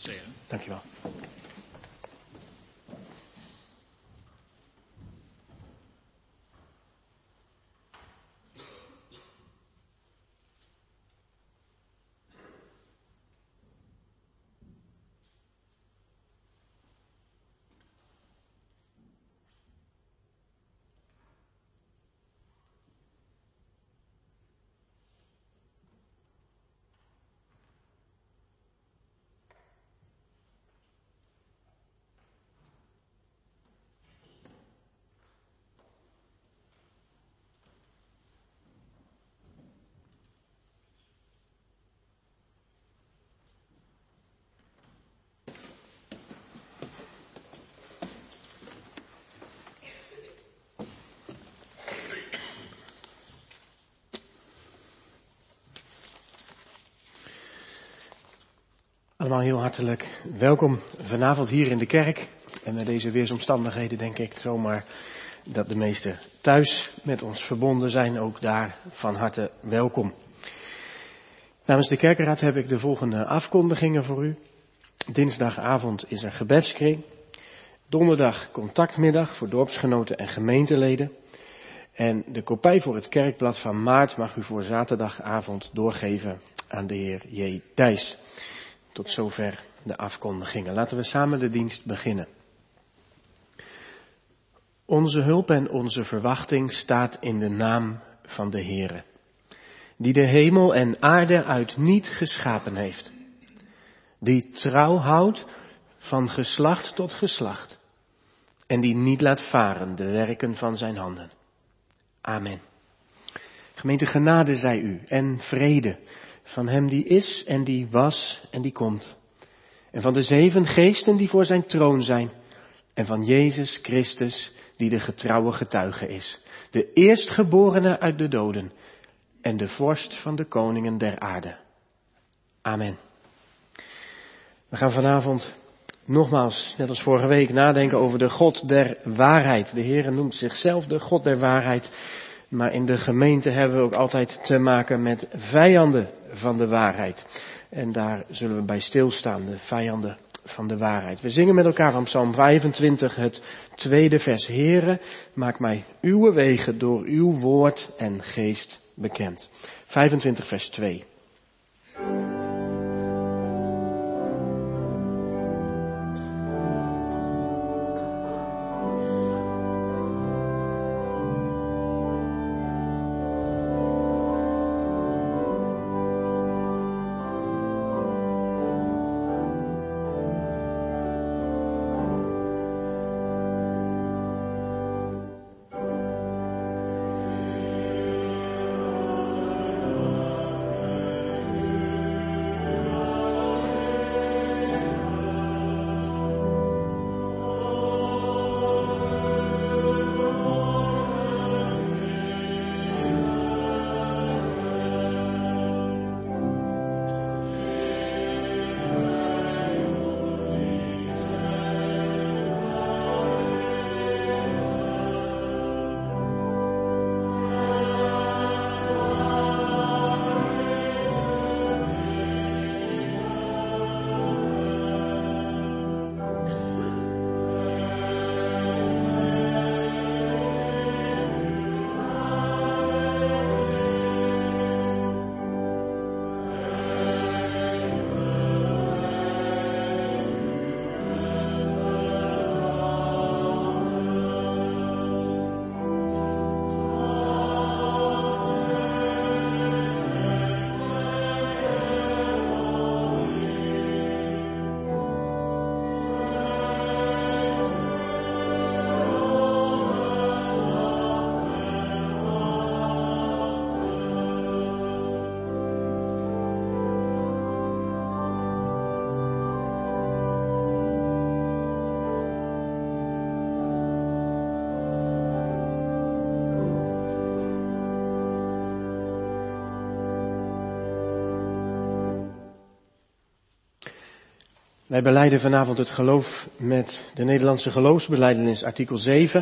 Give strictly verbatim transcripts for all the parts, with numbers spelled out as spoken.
zegen. Dankjewel. Allemaal heel hartelijk welkom vanavond hier in de kerk. En met deze weersomstandigheden denk ik zomaar dat de meesten thuis met ons verbonden zijn. Ook daar van harte welkom. Namens de kerkenraad heb ik de volgende afkondigingen voor u. Dinsdagavond is er gebedskring. Donderdag contactmiddag voor dorpsgenoten en gemeenteleden. En de kopij voor het kerkblad van maart mag u voor zaterdagavond doorgeven aan de heer J. Thijs. Tot zover de afkondigingen. Laten we samen de dienst beginnen. Onze hulp en onze verwachting staat in de naam van de Heere, die de hemel en aarde uit niet geschapen heeft, die trouw houdt van geslacht tot geslacht en die niet laat varen de werken van zijn handen. Amen. Gemeente, genade zij u en vrede van hem die is en die was en die komt. En van de zeven geesten die voor zijn troon zijn. En van Jezus Christus die de getrouwe getuige is. De eerstgeborene uit de doden. En de vorst van de koningen der aarde. Amen. We gaan vanavond nogmaals, net als vorige week, nadenken over de God der waarheid. De Heere noemt zichzelf de God der waarheid. Maar in de gemeente hebben we ook altijd te maken met vijanden van de waarheid. En daar zullen we bij stilstaan, de vijanden van de waarheid. We zingen met elkaar van Psalm vijfentwintig, het tweede vers. Heere, maak mij uw wegen door uw woord en geest bekend. vijfentwintig vers twee. Wij belijden vanavond het geloof met de Nederlandse geloofsbelijdenis, artikel zeven.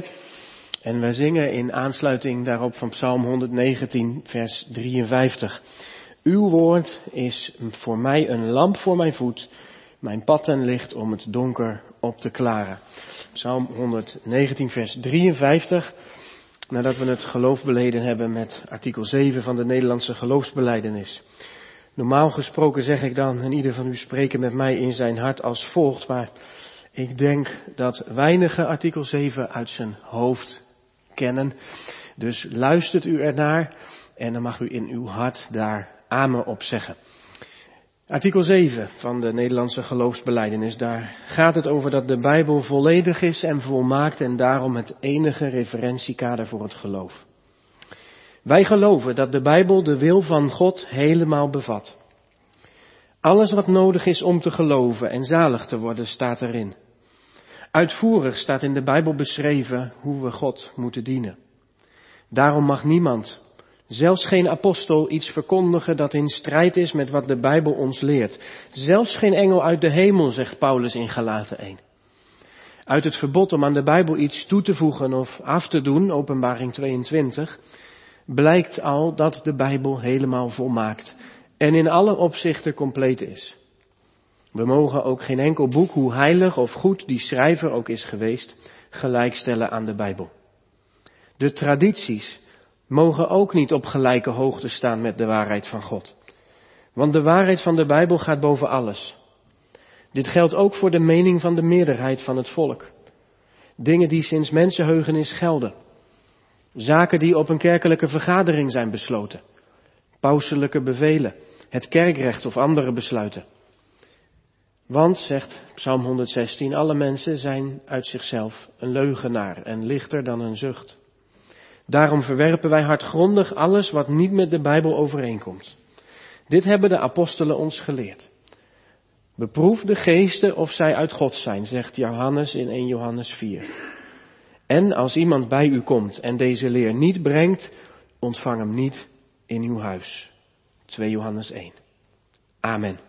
En wij zingen in aansluiting daarop van Psalm honderdnegentien, vers drieënvijftig. Uw woord is voor mij een lamp voor mijn voet, mijn pad ten licht om het donker op te klaren. Psalm honderdnegentien vers drieënvijftig. Nadat we het geloof beleden hebben met artikel zeven van de Nederlandse geloofsbelijdenis. Normaal gesproken zeg ik dan, en ieder van u spreken met mij in zijn hart als volgt, maar ik denk dat weinigen artikel zeven uit zijn hoofd kennen. Dus luistert u ernaar en dan mag u in uw hart daar amen op zeggen. Artikel zeven van de Nederlandse geloofsbelijdenis, daar gaat het over dat de Bijbel volledig is en volmaakt en daarom het enige referentiekader voor het geloof. Wij geloven dat de Bijbel de wil van God helemaal bevat. Alles wat nodig is om te geloven en zalig te worden staat erin. Uitvoerig staat in de Bijbel beschreven hoe we God moeten dienen. Daarom mag niemand, zelfs geen apostel, iets verkondigen dat in strijd is met wat de Bijbel ons leert. Zelfs geen engel uit de hemel, zegt Paulus in Galaten één. Uit het verbod om aan de Bijbel iets toe te voegen of af te doen, Openbaring tweeëntwintig, blijkt al dat de Bijbel helemaal volmaakt en in alle opzichten compleet is. We mogen ook geen enkel boek, hoe heilig of goed die schrijver ook is geweest, gelijkstellen aan de Bijbel. De tradities mogen ook niet op gelijke hoogte staan met de waarheid van God. Want de waarheid van de Bijbel gaat boven alles. Dit geldt ook voor de mening van de meerderheid van het volk. Dingen die sinds mensenheugenis gelden. Zaken die op een kerkelijke vergadering zijn besloten. Pauselijke bevelen, het kerkrecht of andere besluiten. Want, zegt Psalm honderdzestien, alle mensen zijn uit zichzelf een leugenaar en lichter dan een zucht. Daarom verwerpen wij hardgrondig alles wat niet met de Bijbel overeenkomt. Dit hebben de apostelen ons geleerd. Beproef de geesten of zij uit God zijn, zegt Johannes in eerste Johannes vier. En als iemand bij u komt en deze leer niet brengt, ontvang hem niet in uw huis. tweede Johannes één. Amen.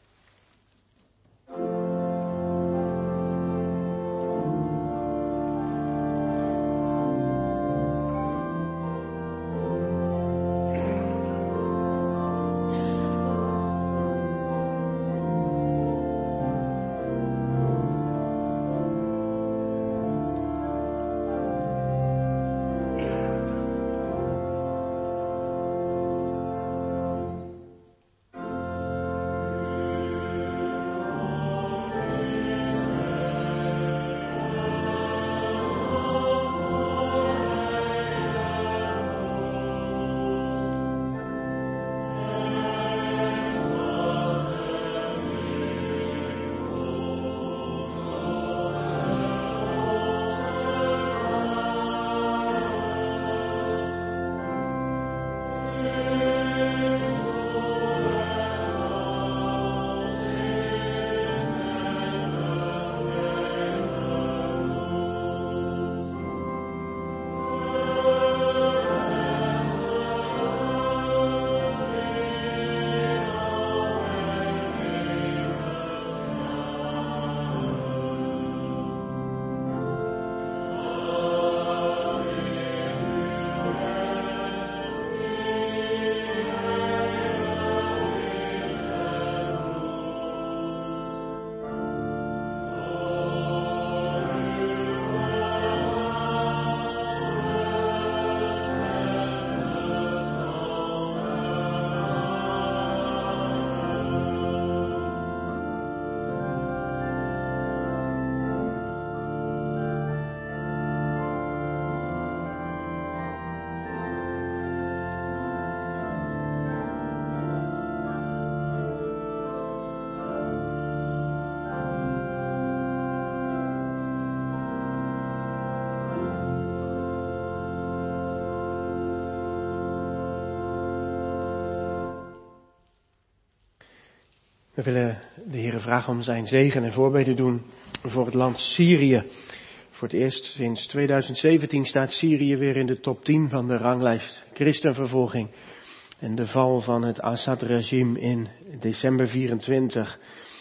We willen de Heere vragen om zijn zegen en voorbeden doen voor het land Syrië. Voor het eerst sinds tweeduizend zeventien staat Syrië weer in de top tien van de ranglijst christenvervolging. En de val van het Assad-regime in december vierentwintig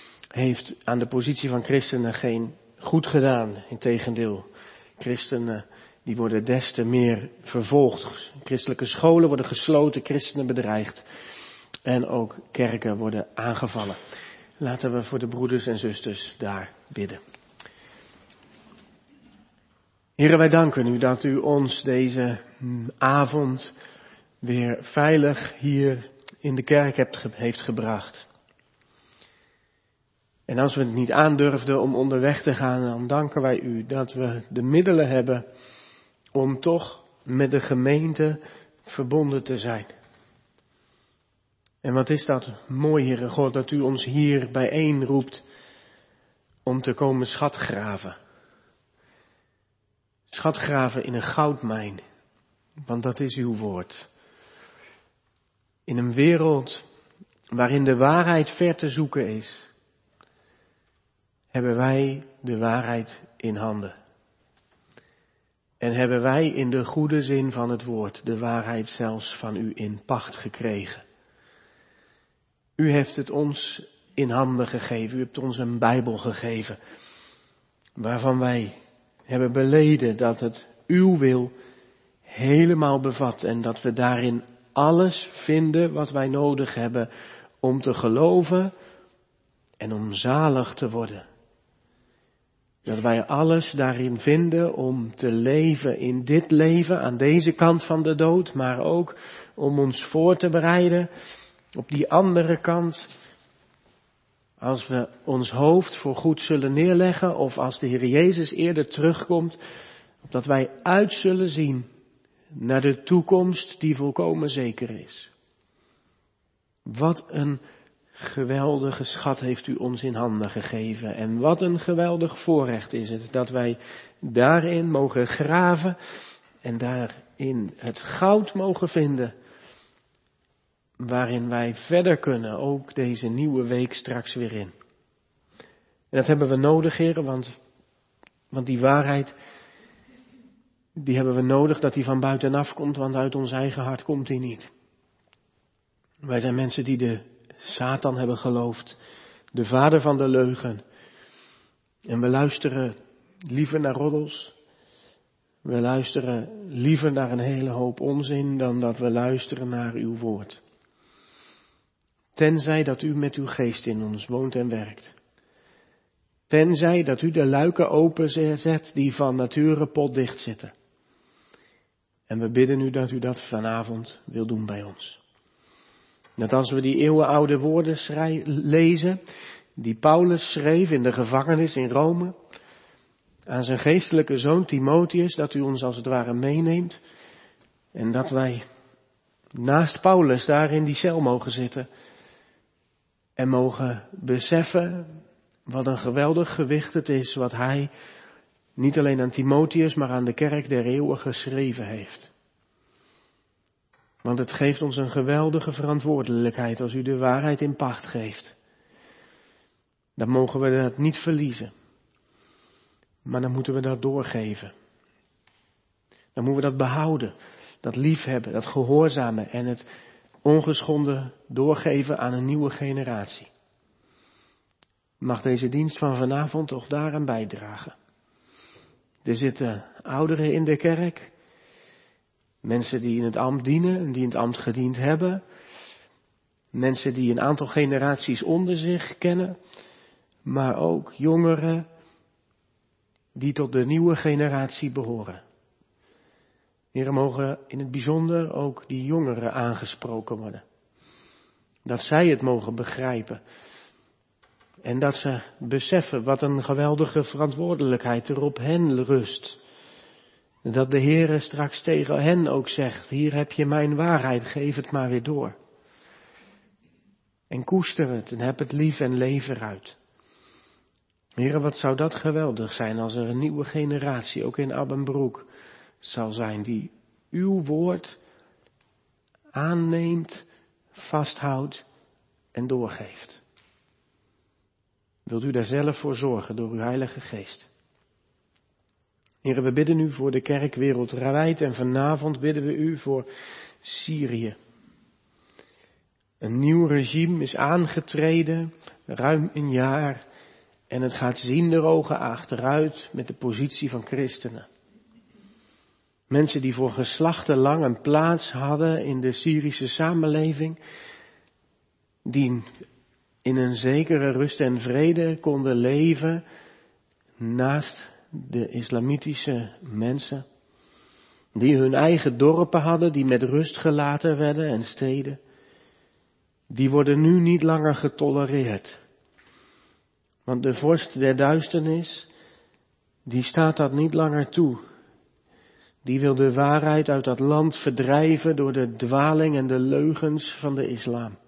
heeft aan de positie van christenen geen goed gedaan. Integendeel, christenen die worden des te meer vervolgd. Christelijke scholen worden gesloten, christenen bedreigd. En ook kerken worden aangevallen. Laten we voor de broeders en zusters daar bidden. Heere, wij danken u dat u ons deze avond weer veilig hier in de kerk hebt, heeft gebracht. En als we het niet aandurfden om onderweg te gaan, dan danken wij u dat we de middelen hebben om toch met de gemeente verbonden te zijn. En wat is dat mooi, Heere God, dat u ons hier bijeen roept om te komen schatgraven. Schatgraven in een goudmijn, want dat is uw woord. In een wereld waarin de waarheid ver te zoeken is, hebben wij de waarheid in handen. En hebben wij in de goede zin van het woord de waarheid zelfs van u in pacht gekregen. U heeft het ons in handen gegeven, u hebt ons een Bijbel gegeven, waarvan wij hebben beleden dat het uw wil helemaal bevat en dat we daarin alles vinden wat wij nodig hebben om te geloven en om zalig te worden. Dat wij alles daarin vinden om te leven in dit leven, aan deze kant van de dood, maar ook om ons voor te bereiden op die andere kant. Als we ons hoofd voor goed zullen neerleggen of als de Heer Jezus eerder terugkomt, opdat wij uit zullen zien naar de toekomst die volkomen zeker is. Wat een geweldige schat heeft u ons in handen gegeven en wat een geweldig voorrecht is het dat wij daarin mogen graven en daarin het goud mogen vinden waarin wij verder kunnen, ook deze nieuwe week straks weer in. En dat hebben we nodig, heren, want, want die waarheid, die hebben we nodig dat die van buitenaf komt, want uit ons eigen hart komt die niet. Wij zijn mensen die de Satan hebben geloofd, de vader van de leugen. En we luisteren liever naar roddels. We luisteren liever naar een hele hoop onzin dan dat we luisteren naar uw woord. Tenzij dat u met uw geest in ons woont en werkt. Tenzij dat u de luiken openzet die van nature potdicht zitten. En we bidden u dat u dat vanavond wil doen bij ons. Net als we die eeuwenoude woorden schrij- lezen, die Paulus schreef in de gevangenis in Rome, aan zijn geestelijke zoon Timotheus, dat u ons als het ware meeneemt. En dat wij naast Paulus daar in die cel mogen zitten. En mogen beseffen wat een geweldig gewicht het is wat hij niet alleen aan Timotheus, maar aan de kerk der eeuwen geschreven heeft. Want het geeft ons een geweldige verantwoordelijkheid als u de waarheid in pacht geeft. Dan mogen we dat niet verliezen. Maar dan moeten we dat doorgeven. Dan moeten we dat behouden, dat liefhebben, dat gehoorzamen en het ongeschonden doorgeven aan een nieuwe generatie. Mag deze dienst van vanavond toch daaraan bijdragen. Er zitten ouderen in de kerk, mensen die in het ambt dienen en die in het ambt gediend hebben, mensen die een aantal generaties onder zich kennen, maar ook jongeren die tot de nieuwe generatie behoren. Heren, mogen in het bijzonder ook die jongeren aangesproken worden. Dat zij het mogen begrijpen. En dat ze beseffen wat een geweldige verantwoordelijkheid er op hen rust. Dat de Heere straks tegen hen ook zegt, hier heb je mijn waarheid, geef het maar weer door. En koester het en heb het lief en leef eruit. Heere, wat zou dat geweldig zijn als er een nieuwe generatie, ook in Abbenbroek, zal zijn die uw woord aanneemt, vasthoudt en doorgeeft. Wilt u daar zelf voor zorgen door uw Heilige Geest? Heere, we bidden u voor de kerk wereldwijd en vanavond bidden we u voor Syrië. Een nieuw regime is aangetreden, ruim een jaar, en het gaat zienderogen achteruit met de positie van christenen. Mensen die voor geslachten lang een plaats hadden in de Syrische samenleving, die in een zekere rust en vrede konden leven naast de islamitische mensen, die hun eigen dorpen hadden, die met rust gelaten werden en steden, die worden nu niet langer getolereerd. Want de vorst der duisternis, die staat dat niet langer toe. Die wil de waarheid uit dat land verdrijven door de dwaling en de leugens van de islam.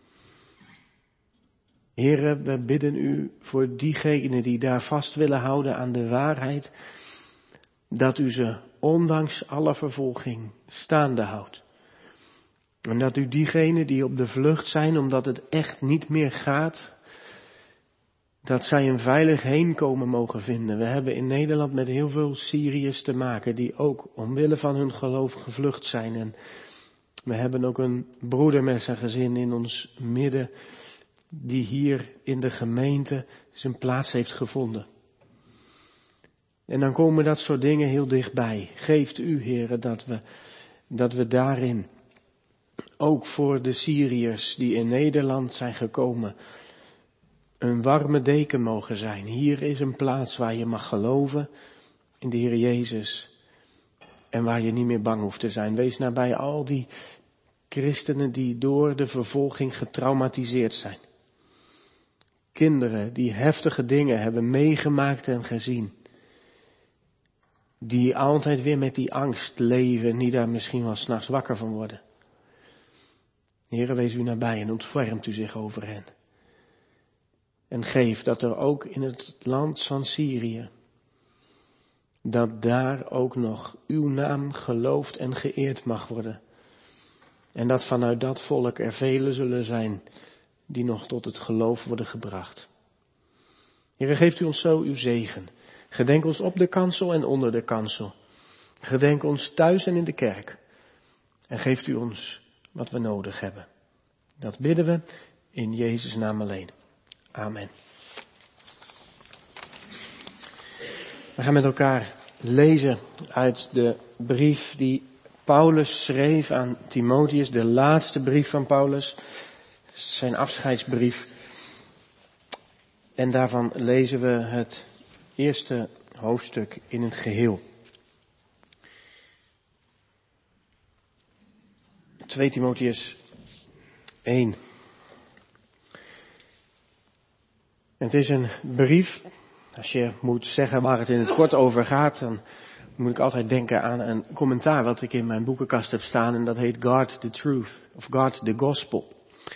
Heere, we bidden u voor diegenen die daar vast willen houden aan de waarheid, dat u ze ondanks alle vervolging staande houdt. En dat u diegenen die op de vlucht zijn omdat het echt niet meer gaat, dat zij een veilig heenkomen mogen vinden. We hebben in Nederland met heel veel Syriërs te maken die ook omwille van hun geloof gevlucht zijn. En we hebben ook een broeder met zijn gezin in ons midden die hier in de gemeente zijn plaats heeft gevonden. En dan komen dat soort dingen heel dichtbij. Geeft u, Heere, dat we, dat we daarin ook voor de Syriërs die in Nederland zijn gekomen een warme deken mogen zijn. Hier is een plaats waar je mag geloven in de Heer Jezus en waar je niet meer bang hoeft te zijn. Wees nabij al die christenen die door de vervolging getraumatiseerd zijn. Kinderen die heftige dingen hebben meegemaakt en gezien. Die altijd weer met die angst leven en die daar misschien wel 's nachts wakker van worden. Heere, wees u nabij en ontfermt u zich over hen. En geef dat er ook in het land van Syrië, dat daar ook nog uw naam geloofd en geëerd mag worden. En dat vanuit dat volk er velen zullen zijn die nog tot het geloof worden gebracht. Heere, geeft u ons zo uw zegen. Gedenk ons op de kansel en onder de kansel. Gedenk ons thuis en in de kerk. En geeft u ons wat we nodig hebben. Dat bidden we in Jezus' naam alleen. Amen. We gaan met elkaar lezen uit de brief die Paulus schreef aan Timotheus, de laatste brief van Paulus, zijn afscheidsbrief. En daarvan lezen we het eerste hoofdstuk in het geheel. twee Timotheus één. Het is een brief, als je moet zeggen waar het in het kort over gaat, dan moet ik altijd denken aan een commentaar wat ik in mijn boekenkast heb staan en dat heet Guard the Truth, of Guard the Gospel.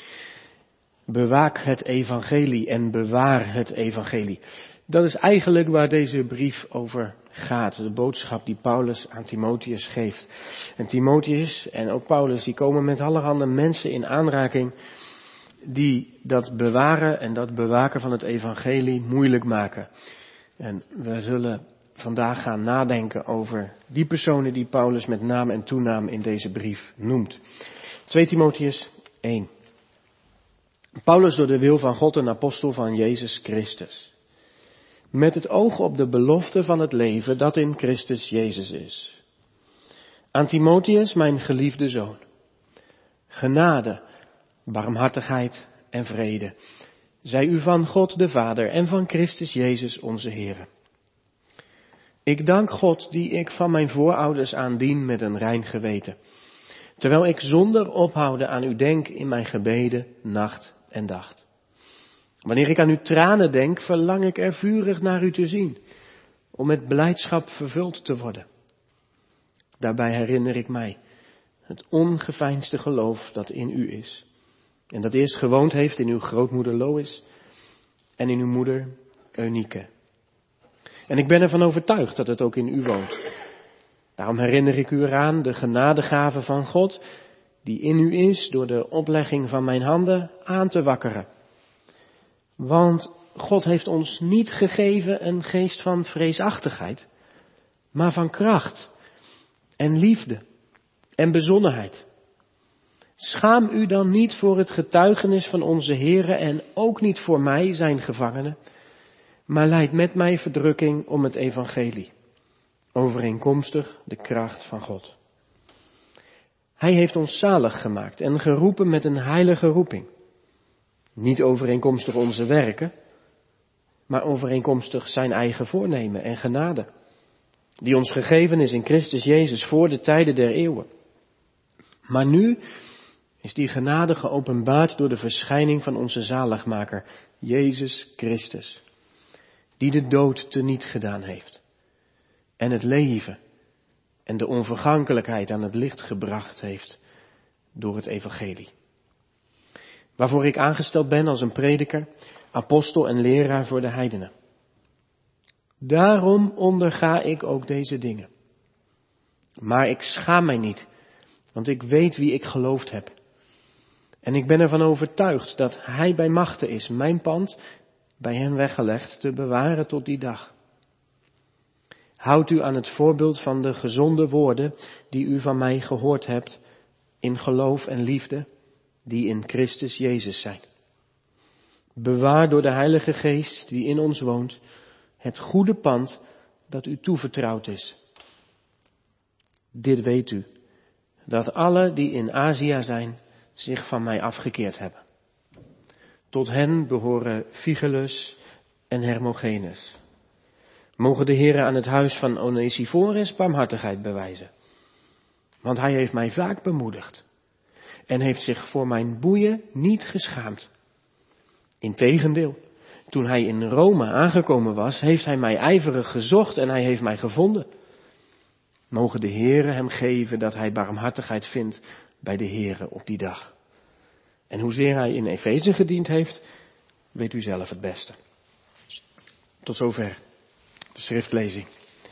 Bewaak het evangelie en bewaar het evangelie. Dat is eigenlijk waar deze brief over gaat, de boodschap die Paulus aan Timotheus geeft. En Timotheus en ook Paulus, die komen met allerhande mensen in aanraking die dat bewaren en dat bewaken van het evangelie moeilijk maken. En we zullen vandaag gaan nadenken over die personen die Paulus met naam en toenaam in deze brief noemt. twee Timotheus één. Paulus door de wil van God een apostel van Jezus Christus. Met het oog op de belofte van het leven dat in Christus Jezus is. Aan Timotheus, mijn geliefde zoon. Genade, barmhartigheid en vrede. Zij u van God de Vader en van Christus Jezus onze Heer. Ik dank God die ik van mijn voorouders aandien met een rein geweten. Terwijl ik zonder ophouden aan u denk in mijn gebeden, nacht en dag. Wanneer ik aan uw tranen denk, verlang ik er vurig naar u te zien, om met blijdschap vervuld te worden. Daarbij herinner ik mij het ongeveinsde geloof dat in u is. En dat eerst gewoond heeft in uw grootmoeder Lois en in uw moeder Eunike. En ik ben ervan overtuigd dat het ook in u woont. Daarom herinner ik u eraan de genadegave van God, die in u is door de oplegging van mijn handen aan te wakkeren. Want God heeft ons niet gegeven een geest van vreesachtigheid, maar van kracht en liefde en bezonnenheid. Schaam u dan niet voor het getuigenis van onze Here en ook niet voor mij, zijn gevangene, maar lijd met mij verdrukking om het evangelie, overeenkomstig de kracht van God. Hij heeft ons zalig gemaakt en geroepen met een heilige roeping. Niet overeenkomstig onze werken, maar overeenkomstig zijn eigen voornemen en genade, die ons gegeven is in Christus Jezus voor de tijden der eeuwen. Maar nu is die genade geopenbaard door de verschijning van onze zaligmaker, Jezus Christus, die de dood teniet gedaan heeft en het leven en de onvergankelijkheid aan het licht gebracht heeft door het evangelie. Waarvoor ik aangesteld ben als een prediker, apostel en leraar voor de heidenen. Daarom onderga ik ook deze dingen. Maar ik schaam mij niet, want ik weet wie ik geloofd heb. En ik ben ervan overtuigd dat hij bij machte is mijn pand bij hem weggelegd te bewaren tot die dag. Houd u aan het voorbeeld van de gezonde woorden die u van mij gehoord hebt in geloof en liefde die in Christus Jezus zijn. Bewaar door de Heilige Geest die in ons woont het goede pand dat u toevertrouwd is. Dit weet u, dat alle die in Azië zijn zich van mij afgekeerd hebben. Tot hen behoren Figelus en Hermogenes. Mogen de Heere aan het huis van Onesiphorus barmhartigheid bewijzen. Want hij heeft mij vaak bemoedigd en heeft zich voor mijn boeien niet geschaamd. Integendeel, toen hij in Rome aangekomen was, heeft hij mij ijverig gezocht en hij heeft mij gevonden. Mogen de Heere hem geven dat hij barmhartigheid vindt bij de Heere op die dag. En hoezeer hij in Efeze gediend heeft, weet u zelf het beste. Tot zover de schriftlezing.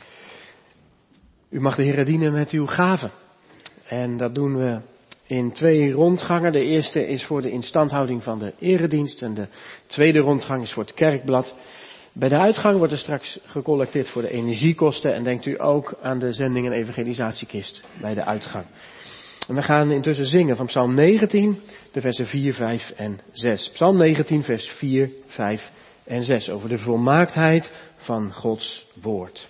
U mag de Heere dienen met uw gaven. En dat doen we in twee rondgangen. De eerste is voor de instandhouding van de eredienst en de tweede rondgang is voor het kerkblad. Bij de uitgang wordt er straks gecollecteerd voor de energiekosten en denkt u ook aan de zending en evangelisatiekist bij de uitgang. En we gaan intussen zingen van Psalm negentien, de versen vier, vijf en zes. Psalm negentien, vers vier, vijf en zes over de volmaaktheid van Gods woord.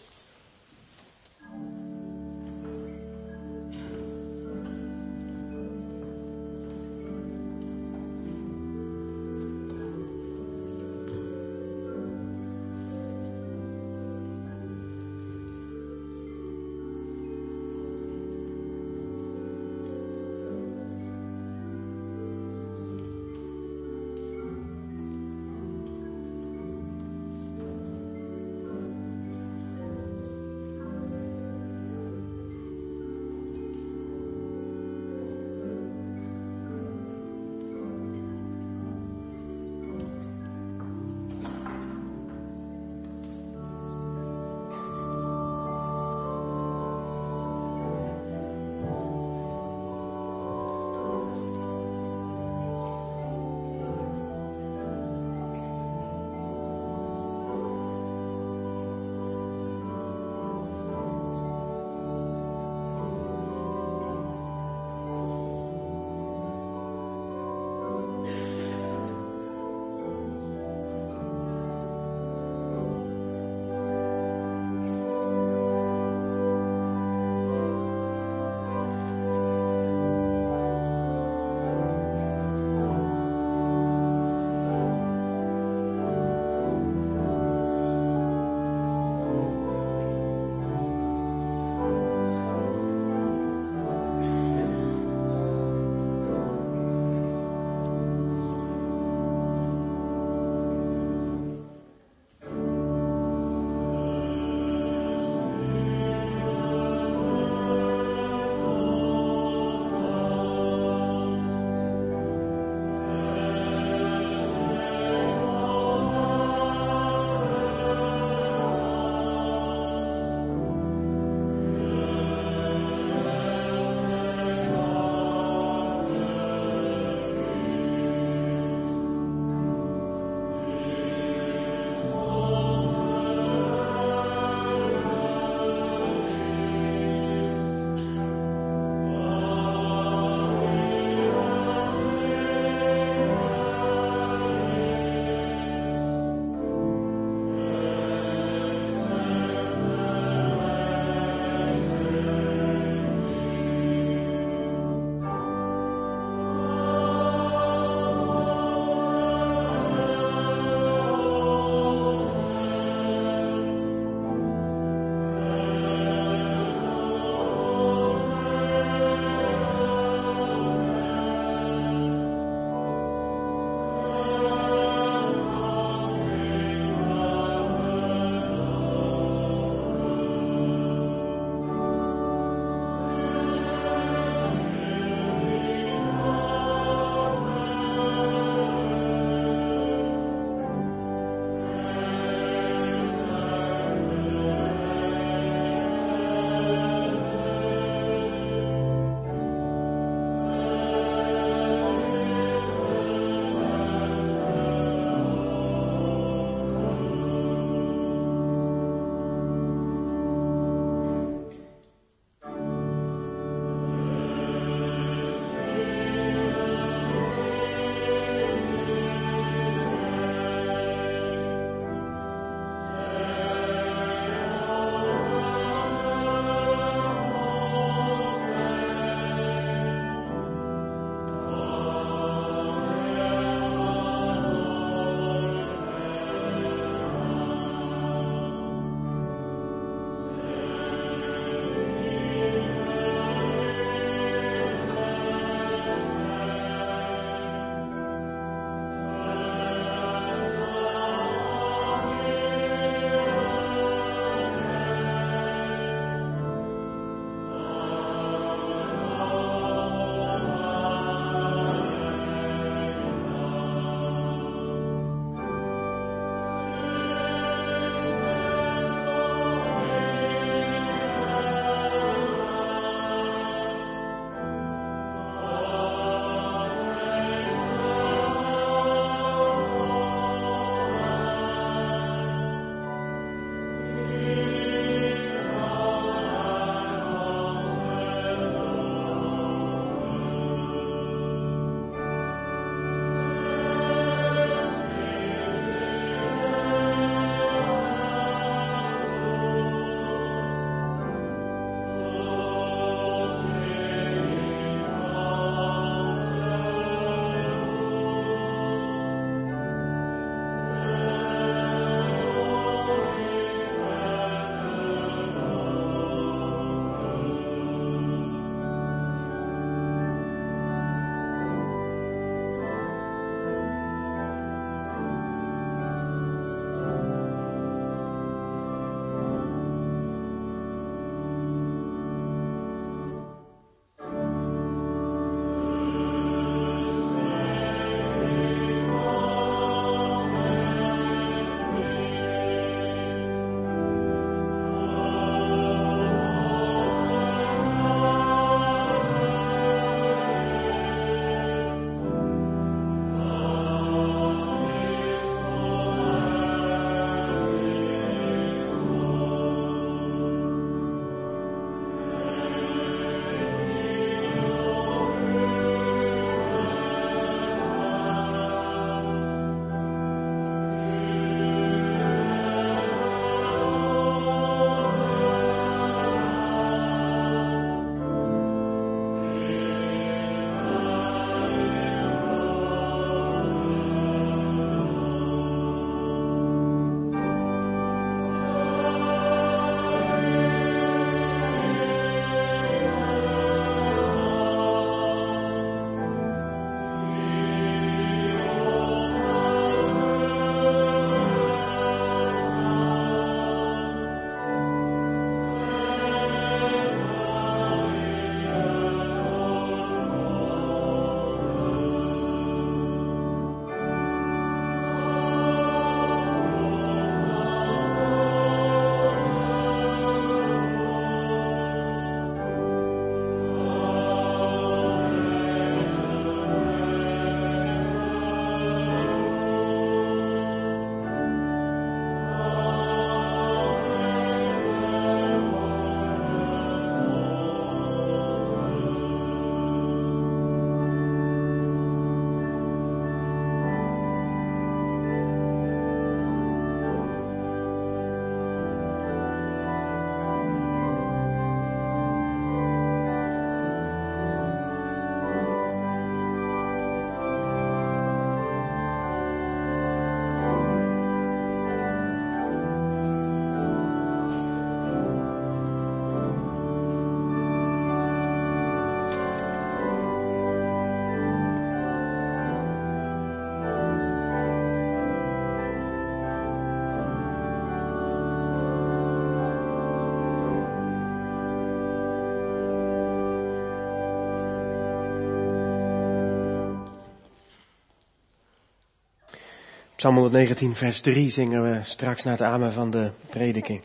Psalm honderdnegentien vers drie zingen we straks na het amen van de prediking.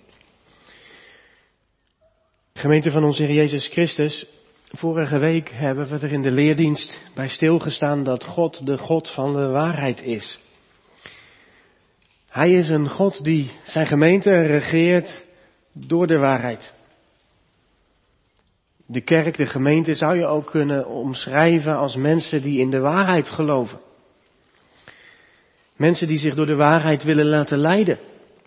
Gemeente van onze Heer Jezus Christus, vorige week hebben we er in de leerdienst bij stilgestaan dat God de God van de waarheid is. Hij is een God die zijn gemeente regeert door de waarheid. De kerk, de gemeente zou je ook kunnen omschrijven als mensen die in de waarheid geloven. Mensen die zich door de waarheid willen laten leiden.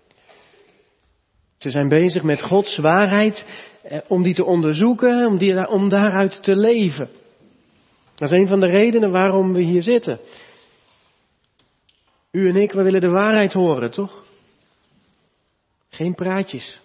Ze zijn bezig met Gods waarheid eh, om die te onderzoeken, om, die, om daaruit te leven. Dat is een van de redenen waarom we hier zitten. U en ik, we willen de waarheid horen, toch? Geen praatjes.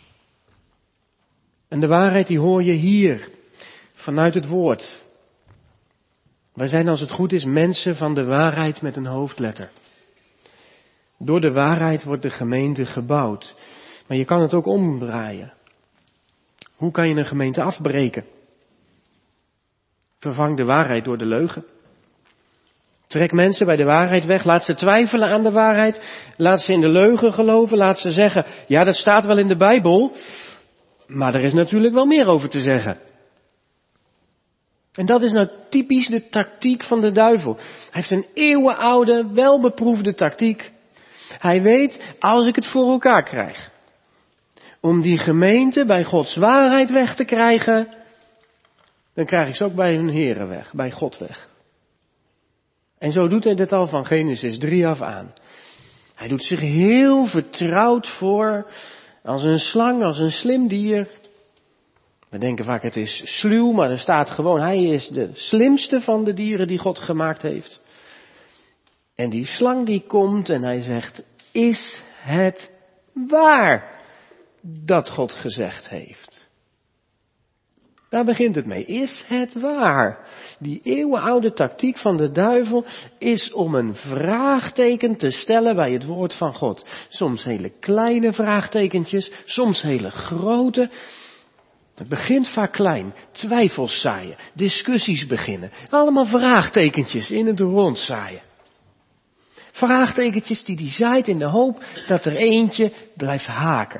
En de waarheid die hoor je hier, vanuit het woord. Wij zijn als het goed is mensen van de waarheid met een hoofdletter. Door de waarheid wordt de gemeente gebouwd. Maar je kan het ook omdraaien. Hoe kan je een gemeente afbreken? Vervang de waarheid door de leugen. Trek mensen bij de waarheid weg. Laat ze twijfelen aan de waarheid. Laat ze in de leugen geloven. Laat ze zeggen, ja, dat staat wel in de Bijbel. Maar er is natuurlijk wel meer over te zeggen. En dat is nou typisch de tactiek van de duivel. Hij heeft een eeuwenoude, welbeproefde tactiek. Hij weet, als ik het voor elkaar krijg, om die gemeente bij Gods waarheid weg te krijgen, dan krijg ik ze ook bij hun Here weg, bij God weg. En zo doet hij dit al van Genesis drie af aan. Hij doet zich heel vertrouwd voor, als een slang, als een slim dier. We denken vaak het is sluw, maar er staat gewoon, hij is de slimste van de dieren die God gemaakt heeft. En die slang die komt en hij zegt, is het waar dat God gezegd heeft? Daar begint het mee. Is het waar? Die eeuwenoude tactiek van de duivel is om een vraagteken te stellen bij het woord van God. Soms hele kleine vraagtekentjes, soms hele grote. Het begint vaak klein, twijfels zaaien, discussies beginnen. Allemaal vraagtekentjes in het rond zaaien. Vraagtekentjes die hij zaait in de hoop dat er eentje blijft haken.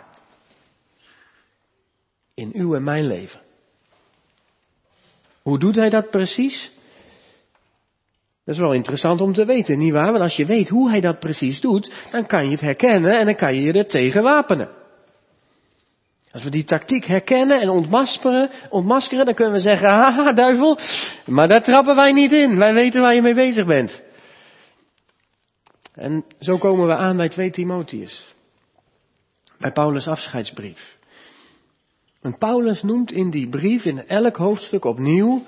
In uw en mijn leven. Hoe doet hij dat precies? Dat is wel interessant om te weten, nietwaar? Want als je weet hoe hij dat precies doet, dan kan je het herkennen en dan kan je je er tegen wapenen. Als we die tactiek herkennen en ontmaskeren, ontmaskeren, dan kunnen we zeggen, haha duivel, maar daar trappen wij niet in. Wij weten waar je mee bezig bent. En zo komen we aan bij twee Timotheus. Bij Paulus' afscheidsbrief. En Paulus noemt in die brief in elk hoofdstuk opnieuw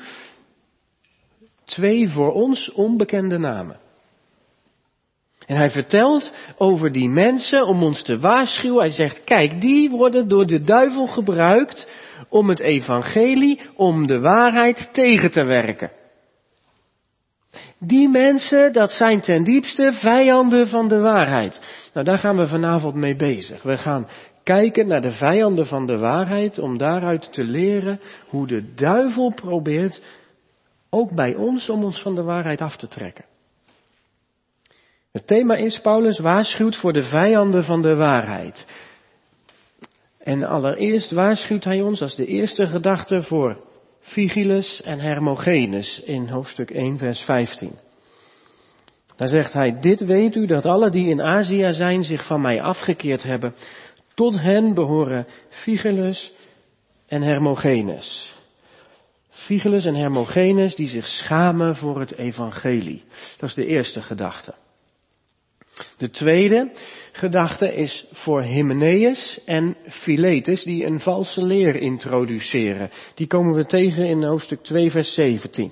twee voor ons onbekende namen. En hij vertelt over die mensen om ons te waarschuwen. Hij zegt, kijk, die worden door de duivel gebruikt om het evangelie, om de waarheid tegen te werken. Die mensen, dat zijn ten diepste vijanden van de waarheid. Nou, daar gaan we vanavond mee bezig. We gaan kijken naar de vijanden van de waarheid om daaruit te leren hoe de duivel probeert, ook bij ons, om ons van de waarheid af te trekken. Het thema is, Paulus waarschuwt voor de vijanden van de waarheid. En allereerst waarschuwt hij ons als de eerste gedachte voor Vigilus en Hermogenes in hoofdstuk één vers vijftien. Daar zegt hij, dit weet u dat alle die in Azië zijn zich van mij afgekeerd hebben. Tot hen behoren Vigilus en Hermogenes. Vigilus en Hermogenes die zich schamen voor het evangelie. Dat is de eerste gedachte. De tweede gedachte is voor Hymenaeus en Philetus die een valse leer introduceren. Die komen we tegen in hoofdstuk twee vers zeventien.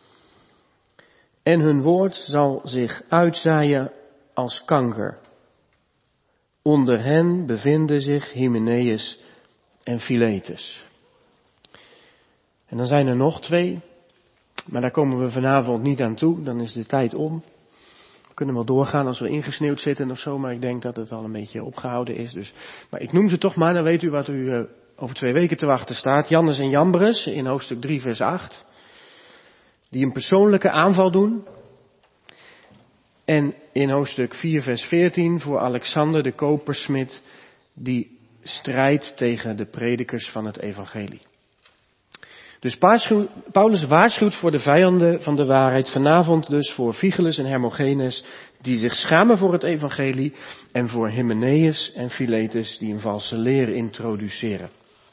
En hun woord zal zich uitzaaien als kanker. Onder hen bevinden zich Hymenaeus en Philetus. En dan zijn er nog twee, maar daar komen we vanavond niet aan toe, dan is de tijd om. We kunnen wel doorgaan als we ingesneeuwd zitten of zo, maar ik denk dat het al een beetje opgehouden is. Dus. Maar ik noem ze toch maar, dan weet u wat u uh, over twee weken te wachten staat. Jannes en Jambres in hoofdstuk drie vers acht. Die een persoonlijke aanval doen. En in hoofdstuk vier vers veertien voor Alexander de kopersmid die strijdt tegen de predikers van het evangelie. Dus Paulus waarschuwt voor de vijanden van de waarheid, vanavond dus voor Vigelus en Hermogenes die zich schamen voor het evangelie en voor Hymenaeus en Philetus die een valse leer introduceren.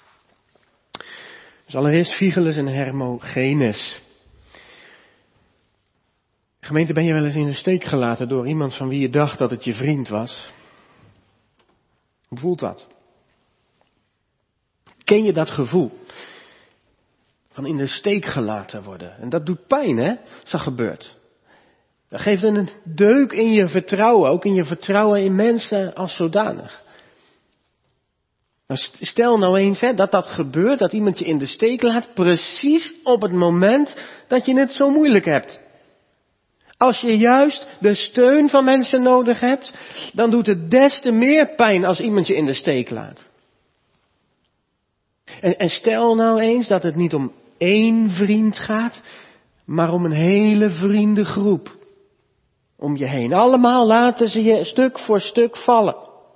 Dus allereerst Vigelus en Hermogenes. Gemeente, ben je wel eens in de steek gelaten door iemand van wie je dacht dat het je vriend was? Hoe voelt dat? Ken je dat gevoel? Van in de steek gelaten worden. En dat doet pijn, hè? Als dat gebeurt. Dat geeft een deuk in je vertrouwen. Ook in je vertrouwen in mensen als zodanig. Nou, stel nou eens hè, dat dat gebeurt. Dat iemand je in de steek laat. Precies op het moment dat je het zo moeilijk hebt. Als je juist de steun van mensen nodig hebt. Dan doet het des te meer pijn als iemand je in de steek laat. En, en stel nou eens dat het niet om één vriend gaat, maar om een hele vriendengroep. Om je heen. Allemaal laten ze je stuk voor stuk vallen.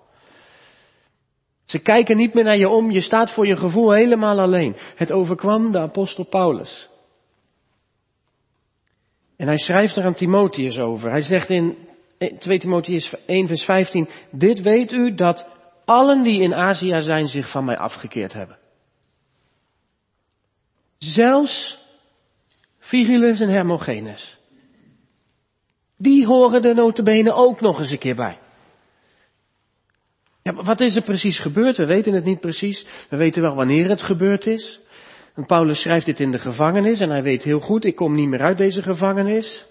Ze kijken niet meer naar je om, je staat voor je gevoel helemaal alleen. Het overkwam de apostel Paulus. En hij schrijft er aan Timotheus over. Hij zegt in twee Timotheus één vers vijftien, dit weet u dat allen die in Azië zijn zich van mij afgekeerd hebben. Zelfs Vigelus en Hermogenes. Die horen er nota bene ook nog eens een keer bij. Ja, maar wat is er precies gebeurd? We weten het niet precies. We weten wel wanneer het gebeurd is. En Paulus schrijft dit in de gevangenis en hij weet heel goed, ik kom niet meer uit deze gevangenis.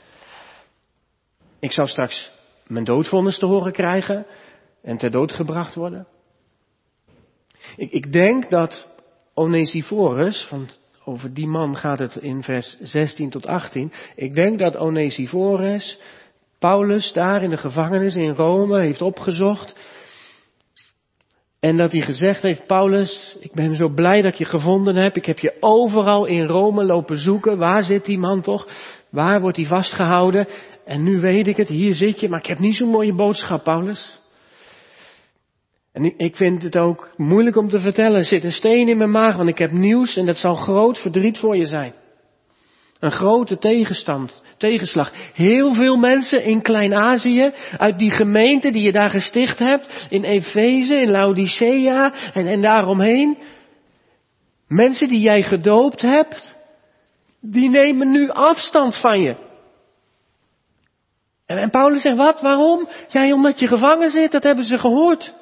Ik zou straks mijn doodvonnis te horen krijgen en ter dood gebracht worden. Ik, ik denk dat Onesiphorus, want over die man gaat het in vers zestien tot achttien. Ik denk dat Onesiphorus Paulus daar in de gevangenis in Rome heeft opgezocht. En dat hij gezegd heeft, Paulus, ik ben zo blij dat ik je gevonden heb. Ik heb je overal in Rome lopen zoeken. Waar zit die man toch? Waar wordt hij vastgehouden? En nu weet ik het, hier zit je. Maar ik heb niet zo'n mooie boodschap, Paulus. En ik vind het ook moeilijk om te vertellen. Er zit een steen in mijn maag, want ik heb nieuws en dat zal groot verdriet voor je zijn. Een grote tegenstand, tegenslag. Heel veel mensen in Klein-Azië, uit die gemeente die je daar gesticht hebt, in Efeze, in Laodicea en, en daaromheen. Mensen die jij gedoopt hebt, die nemen nu afstand van je. En, en Paulus zegt, wat, waarom? Ja, omdat je gevangen zit, dat hebben ze gehoord.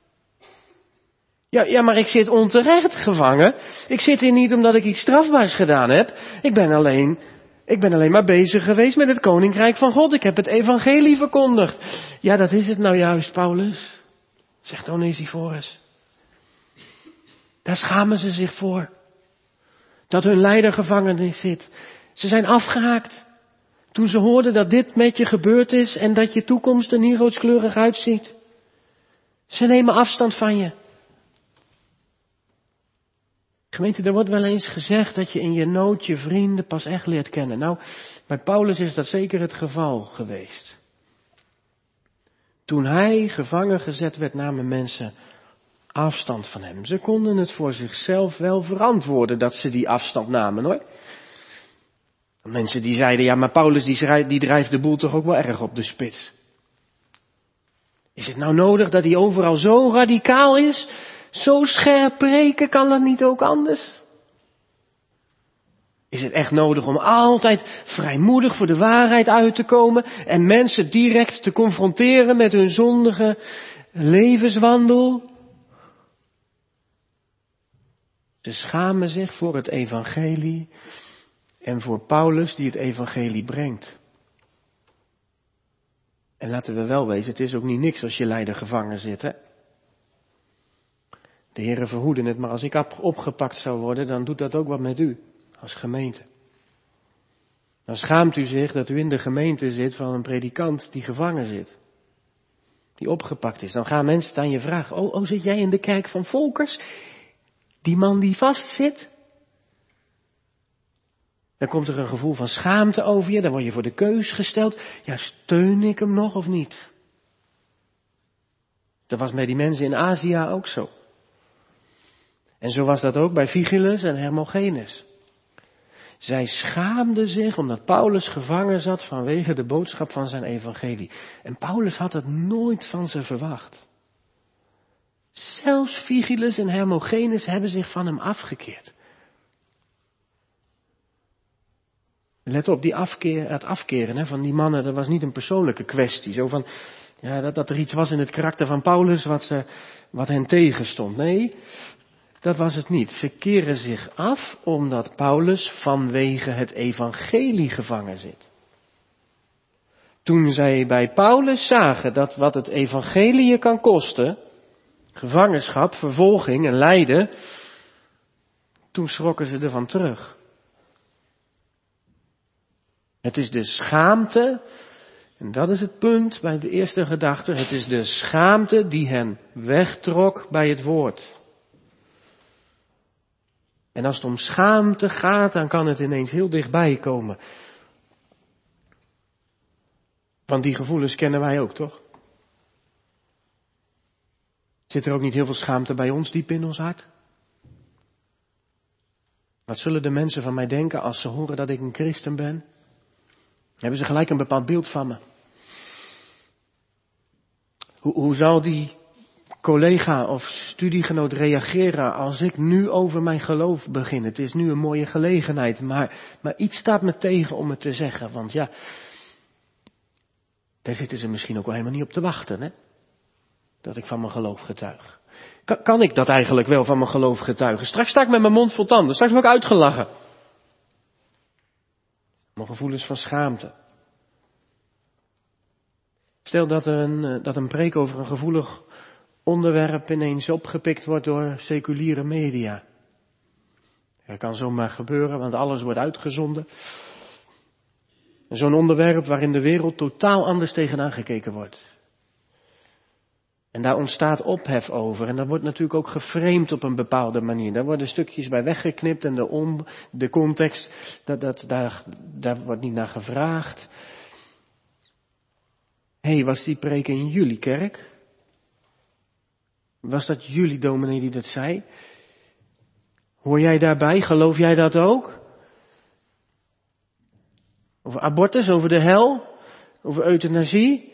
Ja, ja, maar ik zit onterecht gevangen. Ik zit hier niet omdat ik iets strafbaars gedaan heb. Ik ben alleen, ik ben alleen maar bezig geweest met het koninkrijk van God. Ik heb het evangelie verkondigd. Ja, dat is het nou juist, Paulus. Zegt Onesiphorus. Daar schamen ze zich voor. Dat hun leider gevangen zit. Ze zijn afgehaakt. Toen ze hoorden dat dit met je gebeurd is en dat je toekomst er niet rooskleurig uitziet. Ze nemen afstand van je. Gemeente, er wordt wel eens gezegd dat je in je nood je vrienden pas echt leert kennen. Nou, bij Paulus is dat zeker het geval geweest. Toen hij gevangen gezet werd, namen mensen afstand van hem. Ze konden het voor zichzelf wel verantwoorden dat ze die afstand namen, hoor. Mensen die zeiden, ja, maar Paulus die, die drijft de boel toch ook wel erg op de spits. Is het nou nodig dat hij overal zo radicaal is? Zo scherp preken, kan dat niet ook anders? Is het echt nodig om altijd vrijmoedig voor de waarheid uit te komen en mensen direct te confronteren met hun zondige levenswandel? Ze schamen zich voor het evangelie en voor Paulus die het evangelie brengt. En laten we wel wezen, het is ook niet niks als je leider gevangen zit, hè? De Heere verhoeden het, maar als ik opgepakt zou worden, dan doet dat ook wat met u, als gemeente. Dan schaamt u zich dat u in de gemeente zit van een predikant die gevangen zit. Die opgepakt is. Dan gaan mensen aan je vragen, oh, oh, zit jij in de kerk van Volkers? Die man die vastzit? Dan komt er een gevoel van schaamte over je, dan word je voor de keus gesteld. Ja, steun ik hem nog of niet? Dat was bij die mensen in Azië ook zo. En zo was dat ook bij Vigelus en Hermogenes. Zij schaamden zich omdat Paulus gevangen zat vanwege de boodschap van zijn evangelie. En Paulus had het nooit van ze verwacht. Zelfs Vigelus en Hermogenes hebben zich van hem afgekeerd. Let op, die afkeer, het afkeren hè, van die mannen, dat was niet een persoonlijke kwestie. Zo van, ja, dat, dat er iets was in het karakter van Paulus wat, ze, wat hen tegenstond. Nee, dat was het niet. Ze keren zich af omdat Paulus vanwege het evangelie gevangen zit. Toen zij bij Paulus zagen dat wat het evangelie je kan kosten, gevangenschap, vervolging en lijden, toen schrokken ze ervan terug. Het is de schaamte, en dat is het punt bij de eerste gedachte, het is de schaamte die hen wegtrok bij het woord. En als het om schaamte gaat, dan kan het ineens heel dichtbij komen. Want die gevoelens kennen wij ook, toch? Zit er ook niet heel veel schaamte bij ons diep in ons hart? Wat zullen de mensen van mij denken als ze horen dat ik een christen ben? Hebben ze gelijk een bepaald beeld van me. Hoe, hoe zal die collega of studiegenoot reageren als ik nu over mijn geloof begin? Het is nu een mooie gelegenheid, maar, maar iets staat me tegen om het te zeggen. Want ja, daar zitten ze misschien ook wel helemaal niet op te wachten, hè? Dat ik van mijn geloof getuig. Kan, kan ik dat eigenlijk wel van mijn geloof getuigen? Straks sta ik met mijn mond vol tanden, straks word ik uitgelachen. Mijn gevoelens van schaamte. Stel dat er een, dat een preek over een gevoelig onderwerp ineens opgepikt wordt door seculiere media. Dat kan zomaar gebeuren, want alles wordt uitgezonden. Zo'n onderwerp waarin de wereld totaal anders tegenaan gekeken wordt. En daar ontstaat ophef over. En dat wordt natuurlijk ook geframed op een bepaalde manier. Daar worden stukjes bij weggeknipt en de, om, de context, dat, dat, daar, daar wordt niet naar gevraagd. Hé, hey, was die preek in jullie kerk? Was dat jullie dominee die dat zei? Hoor jij daarbij? Geloof jij dat ook? Over abortus, over de hel, over euthanasie?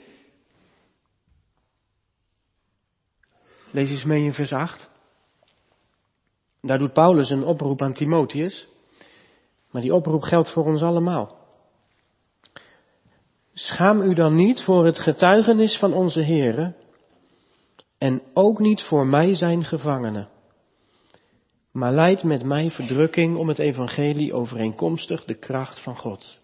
Lees eens mee in vers acht. Daar doet Paulus een oproep aan Timotheus. Maar die oproep geldt voor ons allemaal. Schaam u dan niet voor het getuigenis van onze Heere en ook niet voor mij zijn gevangenen. Maar lijd met mij verdrukking om het evangelie overeenkomstig de kracht van God.